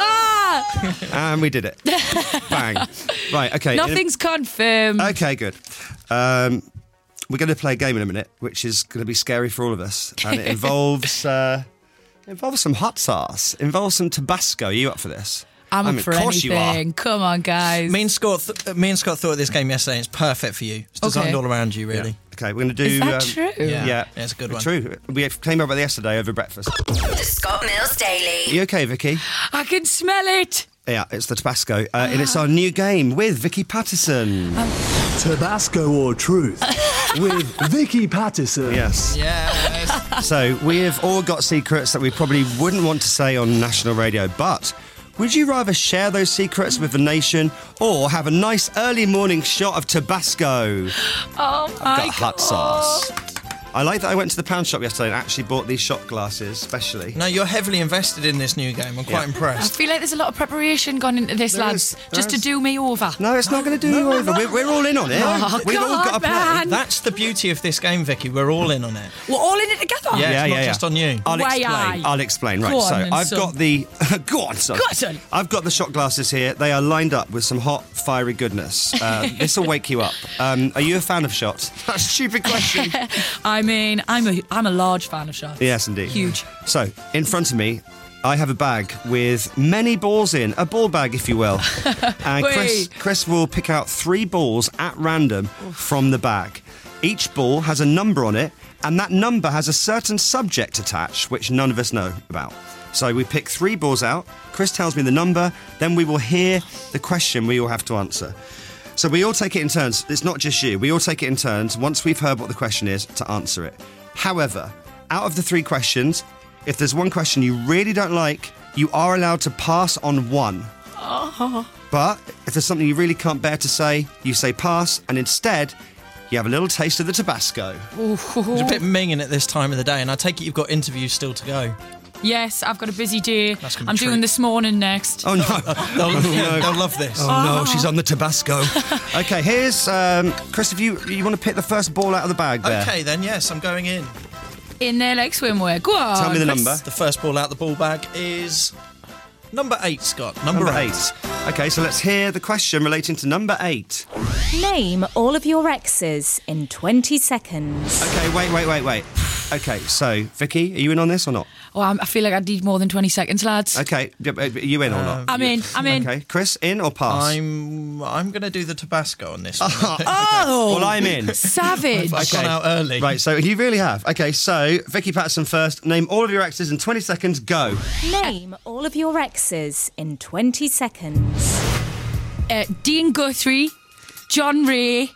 Ah. And we did it. Bang. Right, okay. Nothing's confirmed. Okay, good. Um, we're going to play a game in a minute, which is going to be scary for all of us. And it involves, uh, it involves some hot sauce. It involves some Tabasco. Are you up for this? I'm I up mean, for of course you are. anything. Come on, guys. Me and Scott, th- me and Scott thought of this game yesterday. And it's perfect for you. It's designed Okay. all around you, really. Okay, we're going to do... Is that um, true? Yeah. Yeah. Yeah, it's a good one. True. We came up with it yesterday over breakfast. The Scott Mills Daily. You okay, Vicky? I can smell it. Yeah, it's the Tabasco. Uh, and it's our new game with Vicky Patterson. Tabasco or Truth with Vicky Patterson. Yes. Yes. So we have all got secrets that we probably wouldn't want to say on national radio, but would you rather share those secrets with the nation or have a nice early morning shot of Tabasco? Oh, my Got hot sauce. I like that I went to the pound shop yesterday and actually bought these shot glasses, specially. No, you're heavily invested in this new game. I'm quite Yeah. I impressed. feel like there's a lot of preparation gone into this, There lads, is, there just to is. do me over. No, it's not going to do you over. We're, we're all in on it. Oh, We've all God, got to play. man. That's the beauty of this game, Vicky. We're all in on it. We're all in it together. Yeah, it's not just on you. I'll Why explain. I? I'll explain. Right, Go on so then, I've son. got the... Go on, son. Go on, son. I've got the shot glasses here. They are lined up with some hot, fiery goodness. Uh, this will wake you up. Um, are you a fan of shots? That's a stupid question. I mean, I'm a I'm a large fan of shots. Yes, indeed. Huge. So, in front of me, I have a bag with many balls in, a ball bag, if you will. And Chris, Wait. Chris will pick out three balls at random from the bag. Each ball has a number on it, and that number has a certain subject attached, which none of us know about. So we pick three balls out. Chris tells me the number, then we will hear the question we all have to answer. So we all take it in turns. It's not just you. We all take it in turns once we've heard what the question is to answer it. However, out of the three questions, if there's one question you really don't like, you are allowed to pass on one. Oh. But if there's something you really can't bear to say, you say pass, and instead, you have a little taste of the Tabasco. It's a bit minging at this time of the day, and I take it you've got interviews still to go. Yes, I've got a busy day. That's gonna be I'm true. doing this morning next. Oh, no. They'll, yeah, they'll love this. Oh, no, she's on the Tabasco. Okay, here's... Um, Chris, if you, you want to pick the first ball out of the bag there. Okay, then, yes, I'm going in. In there like swimwear. Go on. Tell me the Chris. number. The first ball out the ball bag is number eight, Scott. Number, Number eight. eight. Okay, so let's hear the question relating to number eight. Name all of your exes in twenty seconds. Okay, wait, wait, wait, wait. Okay, so, Vicky, are you in on this or not? Oh, I'm, I feel like I need more than twenty seconds, lads. Okay, yeah, but are you in or not? I'm in. I'm in. Okay, Chris, in or pass? I'm I'm going to do the Tabasco on this one. Oh! Well, I'm in. Savage. I've gone out early. Right, so you really have. Okay, so, Vicky Patterson first. Name all of your exes in twenty seconds. Go. Name all of your exes in twenty seconds. Uh, Dean Guthrie, John Ray,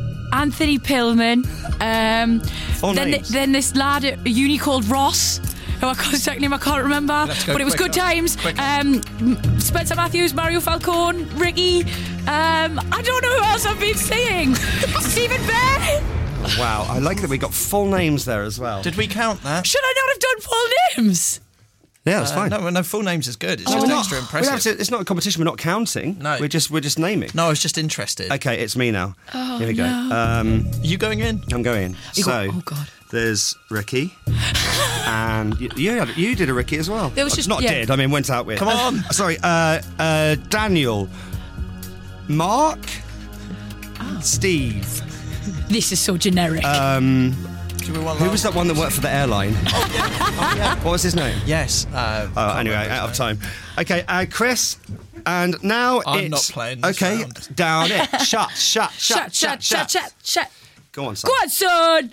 Anthony Pillman. Um, Four then, names. then this lad at uni called Ross. Our contact name I can't remember, Let's go but it was quicker. good times. Quicker. Um, M- Spencer Matthews, Mario Falcone, Ricky. Um, I don't know who else I've been seeing. Stephen Bear. Wow, I like that we got full names there as well. Did we count that? Should I not have done full names? Yeah, that's Uh, fine. No, no, full names is good. It's Oh, just we're not- extra we impressive. have to- it's not a competition. We're not counting. No. we're just we're just naming. No, I was just interested. Okay, it's me now. Oh, Here we go. no. Um, you going in? I'm going in. You so, got- oh, God. there's Ricky, and you, you, had- you did a Ricky as well. There was Uh, just- not yeah. did. I mean, went out with. Come on. Sorry, uh, uh, Daniel, Mark, Steve. This is so generic. Um, Give me one who last was that one that worked for the airline? Oh, yeah. What was his name? Yes. Uh, Oh, anyway, out of time. Okay, uh, Chris, and now I'm it's not playing this okay. round. Down it. Shut, shut, shut, shut, shut, shut, shut. Go on, son. Go on, son.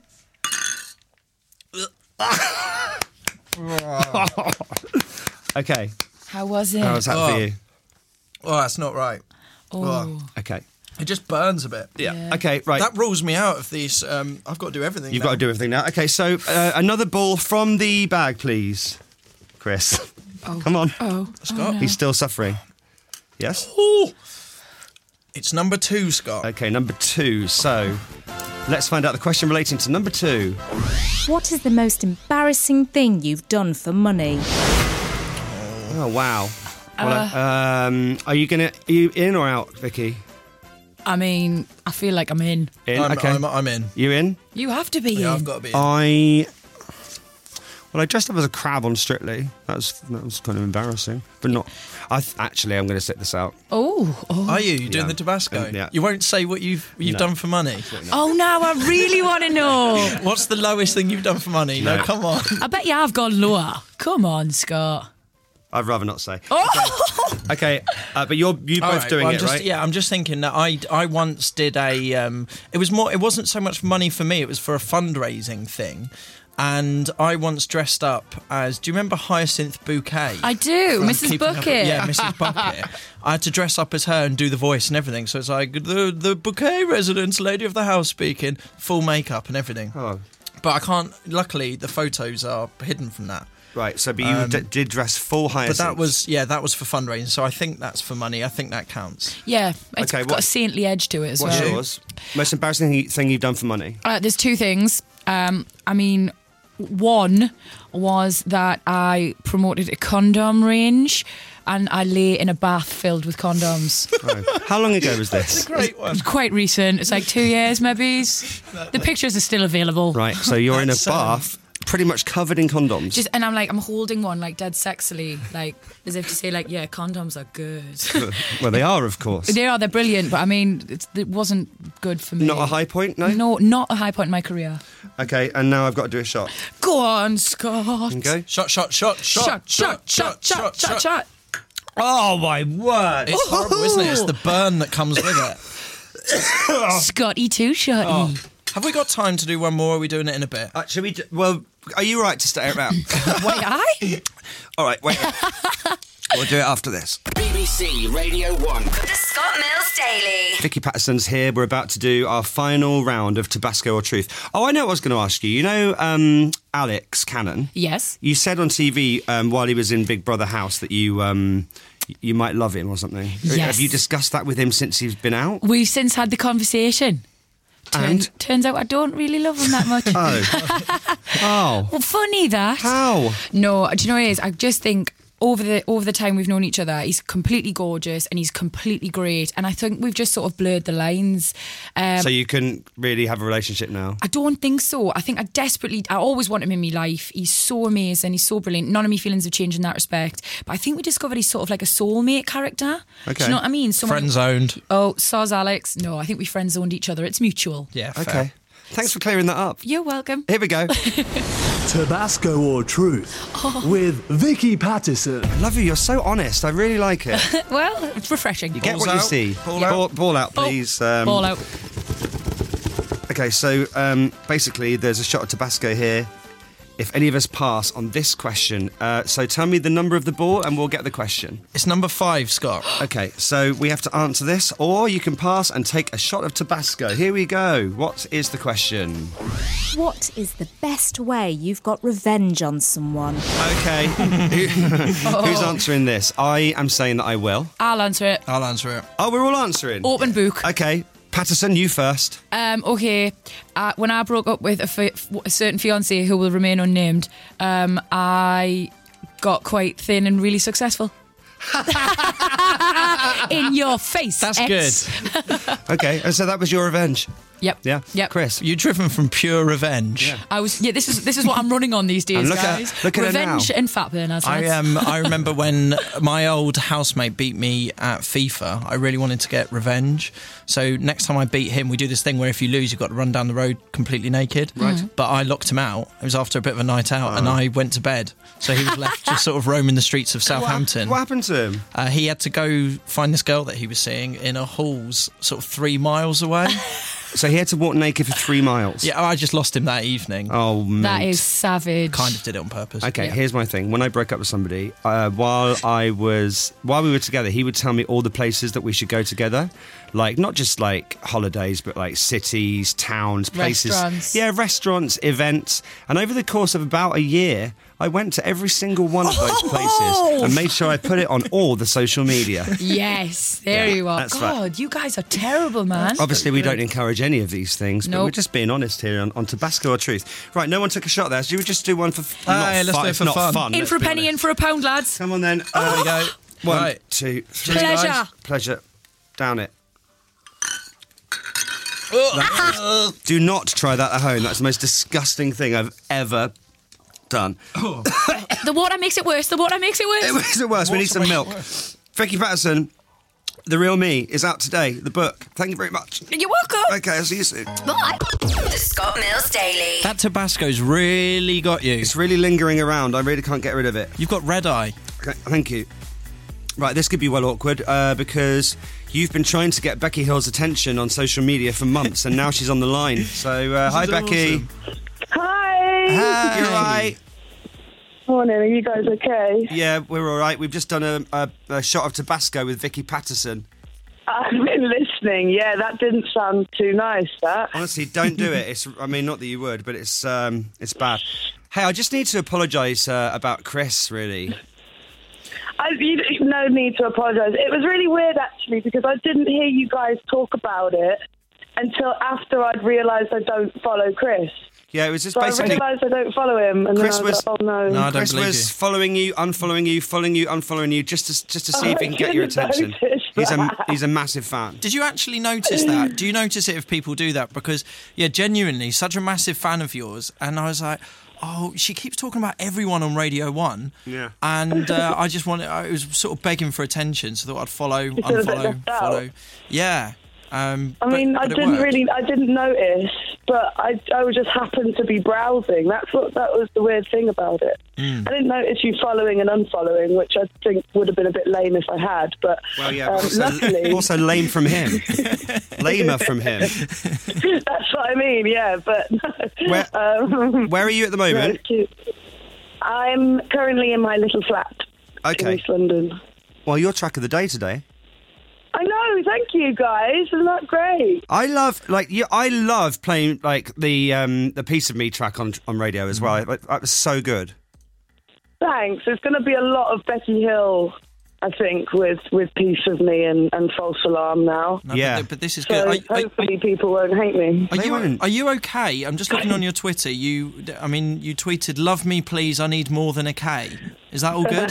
Okay. How was it? How was that Oh. for you? Oh, that's not right. Oh. Okay. It just burns a bit. Yeah. Okay, right. That rules me out of these. Um, I've got to do everything. You've now. got to do everything now. Okay, so uh, another ball from the bag, please, Chris. Oh. Come on. Oh. Scott. Oh, no. He's still suffering. Yes? Ooh. It's number two, Scott. Okay, number two. So let's find out the question relating to number two. What is the most embarrassing thing you've done for money? Oh, wow. Well, uh, um, are you gonna? Are you in or out, Vicky? I mean, I feel like I'm in. In. I'm, okay. I'm, I'm in. You in? You have to be Yeah, in. I've got to be in. I. Well, I dressed up as a crab on Strictly. That was that was kind of embarrassing, but not. I th- actually, I'm going to sit this out. Oh, oh. Are you? You're doing Yeah. the Tabasco? Um, yeah. You won't say what you've you've No. done for money. Oh, no, I really want to know. What's the lowest thing you've done for money? No, No. come on. I bet you have gone lower. Come on, Scott. I'd rather not say. Oh! Okay, uh, but you're you All both right, doing well, I'm it, just, right? Yeah, I'm just thinking that I I once did a. Um, it was more. It wasn't so much money for me. It was for a fundraising thing. And I once dressed up as. Do you remember Hyacinth Bouquet? I do, From Missus Keeping Up- Bucket. Yeah, Missus Bucket. I had to dress up as her and do the voice and everything. So it's like the the Bouquet residence, lady of the house speaking, full makeup and everything. Oh. But I can't. Luckily, the photos are hidden from that. Right, so but you Um, d- did dress full hyacinth. But that was yeah, that was for fundraising. So I think that's for money. I think that counts. Yeah, it's Okay, got what- a saintly edge to it as What's well. yours? Most embarrassing thing- thing you've done for money? Uh, there's two things. Um, I mean, one was that I promoted a condom range and I lay in a bath filled with condoms. Oh. How long ago was this? Great one. It's quite recent. It's like two years maybe. The pictures are still available. Right, so you're in a That's, um, bath, pretty much covered in condoms. Just and I'm like I'm holding one like dead sexily, like as if to say like yeah, condoms are good. Well, they are, of course. They are, they're brilliant, but I mean it's, it wasn't good for me. Not a high point, no? No, not a high point in my career. Okay, and now I've got to do a shot. Go on, Scott. Okay. Shot, shot, shot, Shot, shot, shot, shot, shot, shot. Oh, my word. It's horrible, isn't it? It's the burn that comes with it. Scotty two shotty. Oh. Have we got time to do one more? Or are we doing it in a bit? Uh, should we? Do, well, are you right to stay around? Wait, I? All right, wait. We'll do it after this. B B C Radio one. The Scott Mills Daily. Vicky Patterson's here. We're about to do our final round of Tabasco or Truth. Oh, I know what I was going to ask you. You know um, Alex Cannon? Yes. You said on T V um, while he was in Big Brother House that you um, you might love him or something. Yes. Have you discussed that with him since he's been out? We've since had the conversation. Turn, And? Turns out I don't really love him that much. Oh. Oh. Well, funny that. How? No, do you know what it is? I just think over the over the time we've known each other, he's completely gorgeous and he's completely great. And I think we've just sort of blurred the lines. Um, So you couldn't really have a relationship now? I don't think so. I think I desperately, I always want him in my life. He's so amazing. He's so brilliant. None of my feelings have changed in that respect. But I think we discovered he's sort of like a soulmate character. Do Okay. you know what I mean? Someone- Friend zoned. Oh, soz Alex. No, I think we friend zoned each other. It's mutual. Yeah, fair. Okay. Thanks for clearing that up. You're welcome. Here we go. Tabasco or Truth Oh. with Vicky Patterson. I love you. You're so honest. I really like it. Well, it's refreshing. You get Balls what you out. see. Ball Yeah. out. Ball, ball out, Oh, please. Um, Ball out. Okay, so um, basically, there's a shot of Tabasco here. if any of us pass on this question. Uh, so tell me the number of the ball and we'll get the question. It's number five, Scott. Okay, so we have to answer this, or you can pass and take a shot of Tabasco. Here we go. What is the question? What is the best way you've got revenge on someone? Okay. Who's answering this? I am saying that I will. I'll answer it. I'll answer it. Oh, we're all answering? Open book. Okay. Patterson, you first. Um, okay, uh, when I broke up with a, fi- a certain fiancé who will remain unnamed, um, I got quite thin and really successful. In your face. That's X. good. Okay, and so that was your revenge. Yep. Yeah. Yep. Chris, you're driven from pure revenge. Yeah. I was. Yeah. This is this is what I'm running on these days, And look at- guys. look at her Revenge now. and fat burners. I um I remember when my old housemate beat me at FIFA. I really wanted to get revenge. So next time I beat him, we do this thing where if you lose, you've got to run down the road completely naked. Right. Mm-hmm. But I locked him out. It was after a bit of a night out, and I went to bed. So he was left just sort of roaming the streets of Southampton. what happened to him? Uh, he had to go find this girl that he was seeing in a halls sort of three miles away. So he had to walk naked for three miles? Yeah, I just lost him that evening. Oh, mate. That is savage. Kind of did it on purpose. Okay, Yeah. here's my thing. When I broke up with somebody, uh, while I was while we were together, he would tell me all the places that we should go together, like not just like holidays, but like cities, towns, places. Restaurants. Yeah, restaurants, events. And over the course of about a year, I went to every single one of those places and made sure I put it on all the social media. Yes, there Yeah, you are. that's right. God, you guys are terrible, man. Obviously, we don't encourage any of these things, but Nope. we're just being honest here on, on Tabasco or Truth. Right, no one took a shot there. So you would just do one for f- not Aye, let's fun. do it It's for not fun. fun. In let's for a be penny, honest. in for a pound, lads. Come on then. There Uh, we go. One, Right. two, three. Cheers, Pleasure. guys. Pleasure. Down it. Do not try that at home. That's the most disgusting thing I've ever done. The water makes it worse. The water makes it worse. It makes it worse. We need some milk. Vicky Patterson, The Real Me, is out today. The book. Thank you very much. You're welcome. Okay, I'll see you soon. Bye. The Scott Mills Daily. That Tabasco's really got you. It's really lingering around. I really can't get rid of it. You've got red eye. Okay, thank you. Right, this could be well awkward uh, because you've been trying to get Becky Hill's attention on social media for months, and now she's on the line. So, uh, hi, is Becky. awesome. Hi. Hi. You're right. Morning. Are you guys okay? Yeah, we're all right. We've just done a, a, a shot of Tabasco with Vicky Patterson. I've been listening. Yeah, that didn't sound too nice. That. Honestly, don't do it. It's, I mean, not that you would, but it's um, it's bad. Hey, I just need to apologise uh, about Chris, really. I, you, no need to apologise. It was really weird, actually, because I didn't hear you guys talk about it until after I'd realised I don't follow Chris. Yeah, it was just So I basically... realised I don't follow him, and Chris then I was, was- like, oh no. No, I don't Chris believe was you. following you, unfollowing you, following you, unfollowing you, just to just to see Oh, if he I can get your didn't attention. notice He's a that. he's a massive fan. Did you actually notice that? Do you notice it if people do that? Because, yeah, genuinely, such a massive fan of yours. And I was like, oh, she keeps talking about everyone on Radio one. Yeah. And uh, I just wanted, I was sort of begging for attention, so I thought I'd follow, You feel a bit unfollow, left out. follow. Yeah. Um, I but- mean, but I it didn't worked. really, I didn't notice, but I, I was just happened to be browsing. That's what, that was the weird thing about it. Mm. I didn't notice you folling and unfollowing, which I think would have been a bit lame if I had. But Well, yeah. um, also, luckily, also lame from him. Lamer from him. that's what I mean. Yeah, but Where, um, where are you at the no, moment? it's cute. I'm currently in my little flat in Okay. East London. Well, your track of the day today. I know. Thank you, guys. Isn't that great? I love like you. I love playing like the um, the Piece of Me track on on radio as well. Like, that was so good. Thanks. There's going to be a lot of Becky Hill, I think, with, with Piece of Me and, and False Alarm now. No, Yeah. But, but this is So good. Are, are, hopefully people won't hate me. are They you won't. are you okay? I'm just looking on your Twitter. You, I mean, you tweeted, "Love me, please. I need more than a K." Is that all good?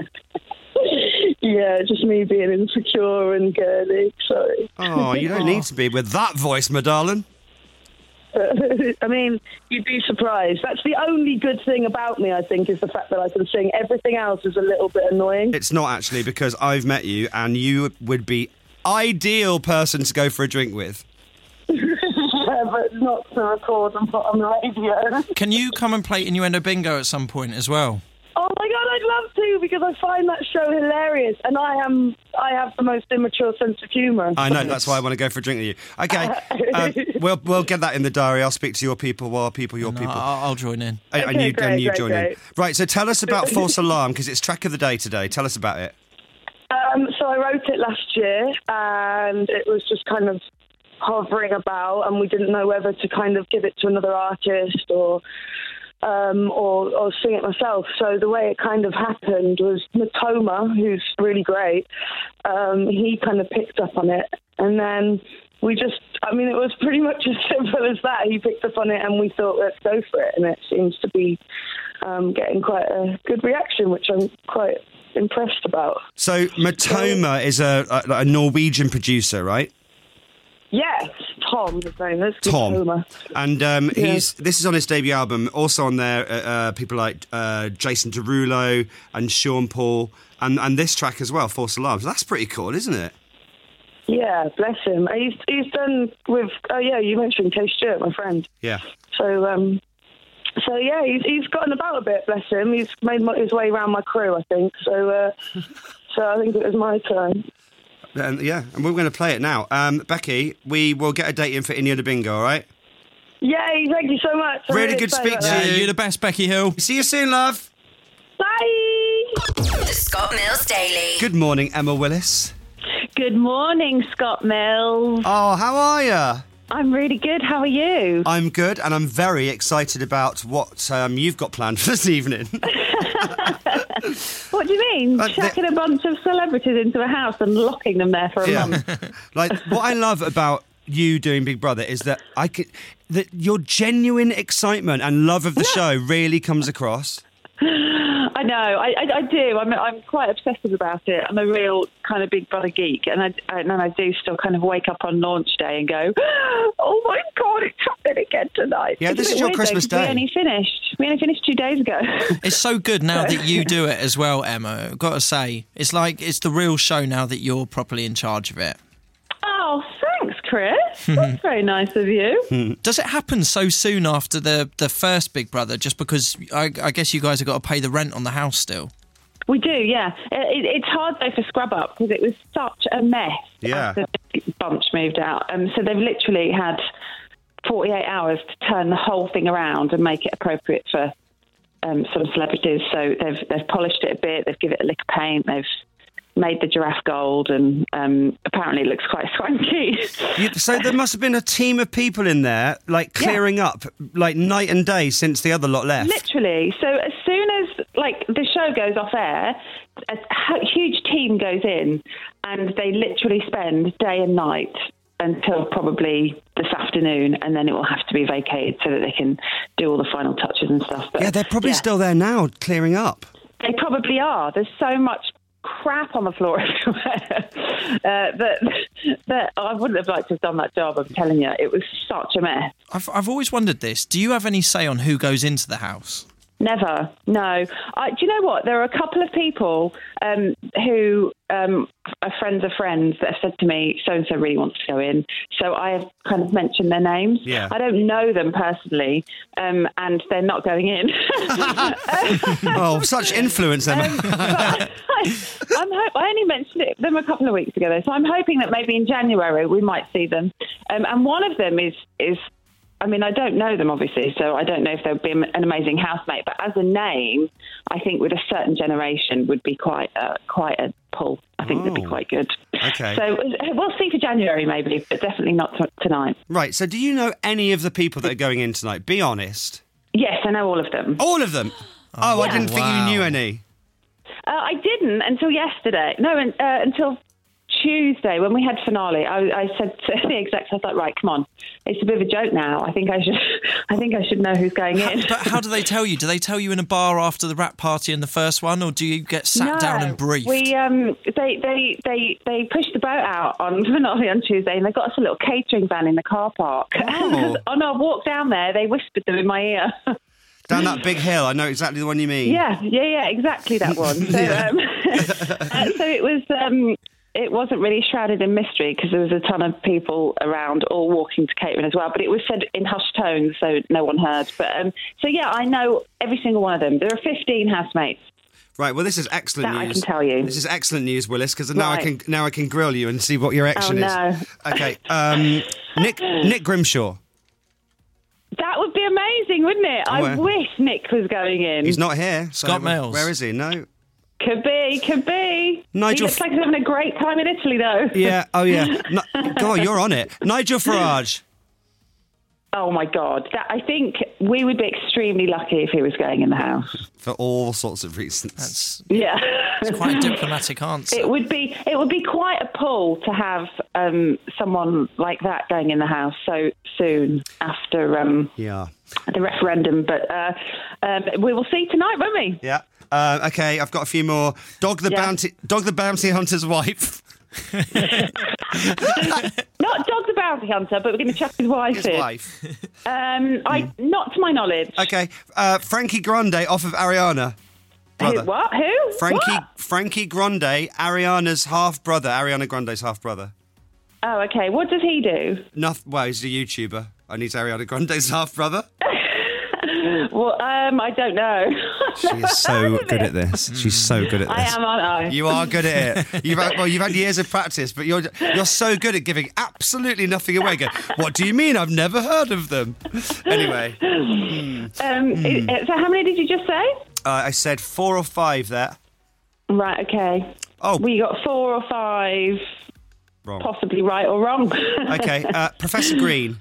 Yeah, just me being insecure and girly. Sorry. Oh, you don't need to be with that voice, my darling. I mean, you'd be surprised. That's the only good thing about me, I think, is the fact that I can sing. Everything else is a little bit annoying. It's not actually, because I've met you and you would be ideal person to go for a drink with. Yeah, but not to record and put on the radio. Can you come and play Innuendo Bingo at some point as well? Oh my my God, I'd love to, because I find that show hilarious, and I am I have the most immature sense of humour. I know, that's why I want to go for a drink with you. Okay, um, we'll we'll get that in the diary. I'll speak to your people, while people, your No, people. I'll, I'll join in. And, and Okay, you, great, and you great, join in. great. Right, so tell us about False Alarm, because it's track of the day today. Tell us about it. Um, so I wrote it last year, and it was just kind of hovering about, and we didn't know whether to kind of give it to another artist or um, or, or sing it myself. So the way it kind of happened was Matoma, who's really great, um, he kind of picked up on it, and then we just, I mean, it was pretty much as simple as that. He picked up on it, and we thought, let's go for it, and it seems to be um, getting quite a good reaction, which I'm quite impressed about. So Matoma is a, a, a Norwegian producer, right? Yes, Tom, his name is. Tom. Matoma. And um, Yeah. he's this is on his debut album. Also on there, uh, uh, people like uh, Jason Derulo and Sean Paul, and, and this track as well, False Alarm. So that's pretty cool, isn't it? Yeah, bless him. He's he's done with. Oh yeah, you mentioned Kay Stewart, my friend. Yeah. So um, so yeah, he's he's gotten about a bit. Bless him. He's made his way around my crew, I think. So uh, so I think it was my turn. And yeah, and we're going to play it now. Um, Becky, we will get a date in for India the Bingo, all right? Yay! Thank you so much. I'm Really good to excited speak about to that. you. You're the best, Becky Hill. See you soon, love. Bye. The Scott Mills Daily. Good morning, Emma Willis. Good morning, Scott Mills. Oh, how are you? I'm really good. How are you? I'm good, and I'm very excited about what um, you've got planned for this evening. What do you mean? Uh, Chucking a bunch of celebrities into a house and locking them there for a month? Like, what I love about you doing Big Brother is that I could, that your genuine excitement and love of the show really comes across. I know, I, I, I do. I'm, I'm quite obsessive about it. I'm a real kind of Big Brother geek, and I, I, and I do still kind of wake up on launch day and go, "Oh my God, it's happening again tonight." Yeah, It's this a bit is your weird, Christmas though, 'cause day. We only finished. We only finished two days ago. It's so good now that you do it as well, Emma. I've got to say, it's like it's the real show now that you're properly in charge of it. Oh, thanks, Chris. That's very nice of you. Does it happen so soon after the, the first Big Brother, just because I, I guess you guys have got to pay the rent on the house still? We do, yeah. It, it's hard, though, for Scrub Up because it was such a mess Yeah. after the bunch moved out. Um, so they've literally had forty-eight hours to turn the whole thing around and make it appropriate for um, sort of celebrities. So they've they've polished it a bit, they've given it a lick of paint, they've made the giraffe gold, and um, apparently it looks quite swanky. You, so there must have been a team of people in there, like, clearing up, like, night and day since the other lot left. Literally. So as soon as, like, the show goes off air, a h- huge team goes in and they literally spend day and night until probably this afternoon, and then it will have to be vacated so that they can do all the final touches and stuff. But, Yeah, they're probably yeah, still there now, clearing up. They probably are. There's so much crap on the floor everywhere uh, that that I wouldn't have liked to have done that job. I'm telling you, it was such a mess. I've I've always wondered this. Do you have any say on who goes into the house? Never, no. I, do you know what? There are a couple of people um, who um, are friends of friends that have said to me, so-and-so really wants to go in. So I have kind of mentioned their names. Yeah. I don't know them personally, um, and they're not going in. Oh, such influence, Emma. Um, I, I'm ho- I only mentioned it, them a couple of weeks ago, though, so I'm hoping that maybe in January we might see them. Um, and one of them is is. I mean, I don't know them, obviously, so I don't know if they'll be an amazing housemate. But as a name, I think with a certain generation would be quite a, quite a pull. I think they'd be Oh. quite good. Okay. So we'll see for January, maybe, but definitely not t- tonight. Right, so do you know any of the people that are going in tonight? Be honest. Yes, I know all of them. All of them? Oh, I Yeah. didn't think you knew any. Uh, I didn't until yesterday. No, uh, until Tuesday when we had finale. I, I said to the execs, I was like, right, come on, it's a bit of a joke now. I think I should, I think I should know who's going in. But how do they tell you? Do they tell you in a bar after the rap party in the first one, or do you get sat No, down and briefed? We um they they they they pushed the boat out on finale on Tuesday, and they got us a little catering van in the car park. Oh. On our walk down there, they whispered them in my ear. Down that big hill, I know exactly the one you mean. Yeah, yeah, yeah, exactly that one. So, Yeah. um, uh, so it was. Um, it wasn't really shrouded in mystery because there was a ton of people around, all walking to catering as well. But it was said in hushed tones, so no one heard. But um, so yeah, I know every single one of them. There are fifteen housemates. Right, well, this is excellent That I news. can tell you. This is excellent news, Willis, because now I Right. can now I can grill you and see what your action Oh, is. no. Okay, um, Nick Nick Grimshaw. That would be amazing, wouldn't it? Oh, I yeah. wish Nick was going in. He's not here. So Scott where- Mills. Where is he? No. Could be, could be. Nigel He looks F- like he's having a great time in Italy, though. Yeah. Oh, yeah. No, go on, you're on it. Nigel Farage. Oh my God! That, I think we would be extremely lucky if he was going in the house. For all sorts of reasons. That's Yeah, it's quite a diplomatic answer. it would be. It would be quite a pull to have um, someone like that going in the house so soon after um, Yeah. the referendum. But uh, um, we will see tonight, won't we? Yeah. Uh, okay, I've got a few more. Dog the Yeah. bounty. Dog the bounty hunter's wife. Not Dog the Bounty Hunter, but we're going to chuck his wife His in. wife. Um, I not to my knowledge. Okay. Uh, Frankie Grande off of Ariana. Brother. Who, what? Who? Frankie What? Frankie Grande, Ariana's half brother. Ariana Grande's half brother. Oh, okay. What does he do? Nothing. Well, he's a YouTuber, and he's Ariana Grande's half brother. Well, um, I don't know. She is so good at this. She's so good at this. I am, aren't I? You are good at it. You've had, well, you've had years of practice, but you're you're so good at giving absolutely nothing away. Go, what do you mean? I've never heard of them. Anyway, Um, i- so how many did you just say? uh, I said four or five there. Right, okay. Oh. We got four or five, Wrong. possibly right or wrong. Okay, uh, Professor Green.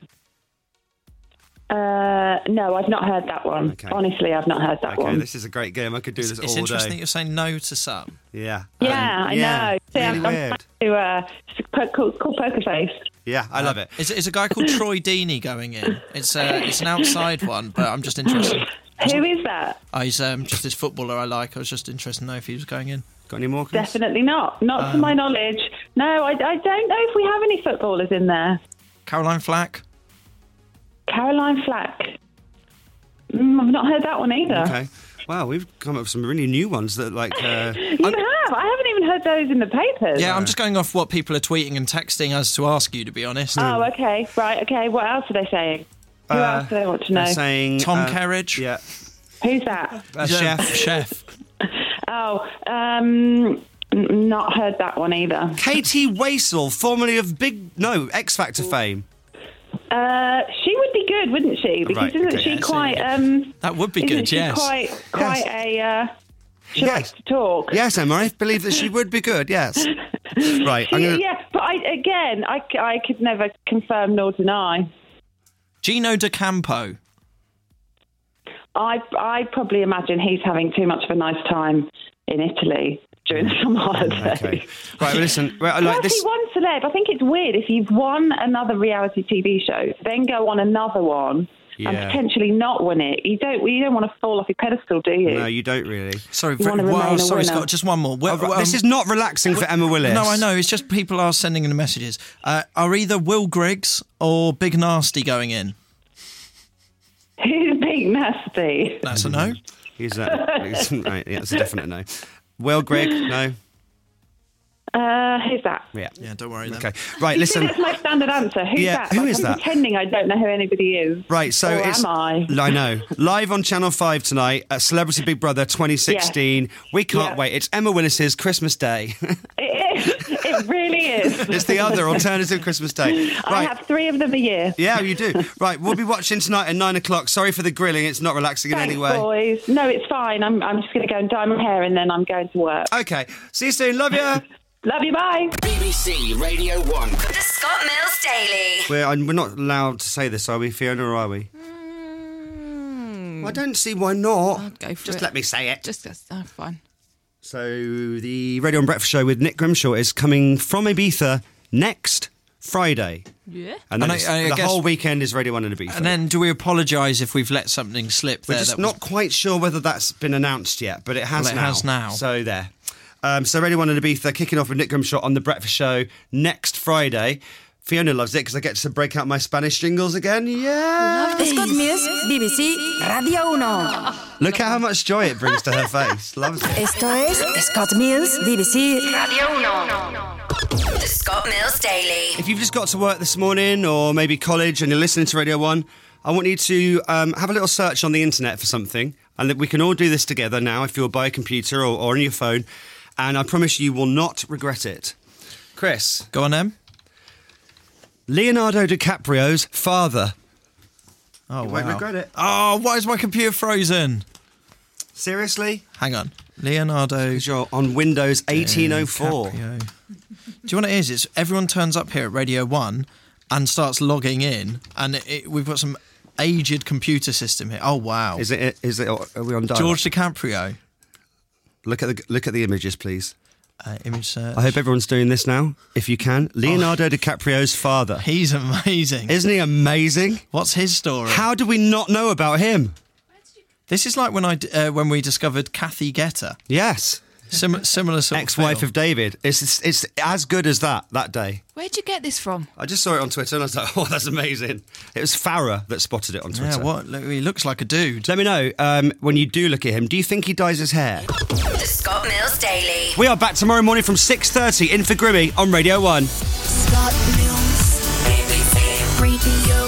Uh, no, I've not heard that one. Okay. Honestly, I've not heard that Okay, one. this is a great game. I could do It's, this it's all interesting that day. you're saying no to some. Yeah. Yeah, Um, I yeah, know. See, really I'm, I'm weird. trying to uh, it's po- call, call Poker Face. Yeah, I love it. Is is a guy called Troy Deeney going in? It's uh, it's an outside one, but I'm just interested. Who is that? Oh, he's um, just this footballer I like. I was just interested to know if he was going in. Got any more? Chris? Definitely not. Not to Um, my knowledge. No, I, I don't know if we have any footballers in there. Caroline Flack. Caroline Flack. Mm, I've not heard that one either. Okay. Wow, we've come up with some really new ones that, like. Uh, You have? I haven't even heard those in the papers. Yeah, I'm just going off what people are tweeting and texting us to ask you, to be honest. Oh, okay. Right, okay. What else are they saying? Who Uh, else do they want to know? they're saying Tom uh, Kerridge. Yeah. Who's that? Uh, He's a chef. Chef. Oh, um, n- not heard that one either. Katie Waisel, formerly of Big No X Factor fame. Uh, she would be good, wouldn't she? Because Right, isn't okay, she yeah, so- quite? Um, That would be isn't good, she yes. Quite, quite a. Uh, she Yes. likes to talk. Yes, Emma, I believe that she would be good. Yes. Right. I'm She- gonna, Yeah, but I, again, I, c- I could never confirm nor deny. Gino D'Acampo. I I probably imagine he's having too much of a nice time in Italy during the summer holiday. Okay. Right. Well, listen. Well, Plus, like this. he won celeb. I think it's weird if you've won another reality T V show, then go on another one Yeah. and potentially not win it. You don't. You don't want to fall off your pedestal, do you? No, you don't really. Sorry, You wanna well, remain a sorry, winner. Scott. Just one more. Well, Oh, right, um, this is not relaxing for Emma Willis. No, I know. It's just people are sending in the messages. Uh, are either Will Griggs or Big Nasty going in? Who's Big Nasty? That's a no. He's, uh, he's right, yeah, it's a definite no. Will Grigg, no. Uh, who's that? Yeah. Yeah, don't worry then. Okay. Right. You Listen. said it's my standard answer. Who's Yeah, that? who Like, is I'm that? pretending I don't know who anybody is. Right, so Or it's. am I? I know. Live on Channel five tonight at Celebrity Big Brother twenty sixteen. We can't Yeah. wait. It's Emma Willis's Christmas Day. It is. It really is. It's the other alternative Christmas Day. I Right. have three of them a year. Yeah, you do. Right, we'll be watching tonight at nine o'clock. Sorry for the grilling. It's not relaxing in Thanks, any way. boys. No, it's fine. I'm, I'm just going to go and dye my hair and then I'm going to work. Okay. See you soon. Love you. Love you. Bye. B B C Radio one. The Scott Mills Daily. We're, I'm- we're not allowed to say this, are we, Fiona, or are we? I don't see why not. I'll go for Just it. let me say it. Just, just oh, fine. So, the Radio and Breakfast Show with Nick Grimshaw is coming from Ibiza next Friday. Yeah. And then And I- it's- I the guess- whole weekend is Radio one in Ibiza. And then, do we apologise if we've let something slip We're there? just that was- not quite sure whether that's been announced yet, but it has Well, it now. has now. So there. Um, so Radio one in Ibiza kicking off with Nick Grimshaw on The Breakfast Show next Friday. Fiona loves it because I get to break out my Spanish jingles again. Yeah! Scott Mills, B B C Radio uno. Look at how much joy it brings to her face. Loves it. Esto es Scott Mills, B B C. Radio Uno. The Scott Mills Daily. If you've just got to work this morning or maybe college and you're listening to Radio one, I want you to um, have a little search on the internet for something. And that we can all do this together now if you're by a computer or, or on your phone. And I promise you will not regret it. Chris. Go on, Em. Leonardo DiCaprio's father. Oh, you wow. won't regret it. Oh, why is my computer frozen? Seriously? Hang on. Leonardo. Because you're on Windows eighteen oh four. DiCaprio. Do you know what it is? It's everyone turns up here at Radio one and starts logging in, and it, it, we've got some aged computer system here. Oh wow! Is it? Is it? Are we on dial? George DiCaprio. Look at the look at the images, please. Uh, image search. I hope everyone's doing this now. If you can, Leonardo oh. DiCaprio's father. He's amazing, isn't he? Amazing. What's his story? How do we not know about him? This is like when I uh, when we discovered Kathy Getter. Yes. Sim- similar sort ex-wife of, of David. It's, it's it's as good as that that day. Where'd you get this from? I just saw it on Twitter and I was like, oh, that's amazing. It was Farah that spotted it on Twitter. Yeah, what? Look, he looks like a dude. Let me know um, when you do look at him. Do you think he dyes his hair? The Scott Mills Daily. We are back tomorrow morning from six thirty in for Grimmy on Radio one. Scott Mills, Radio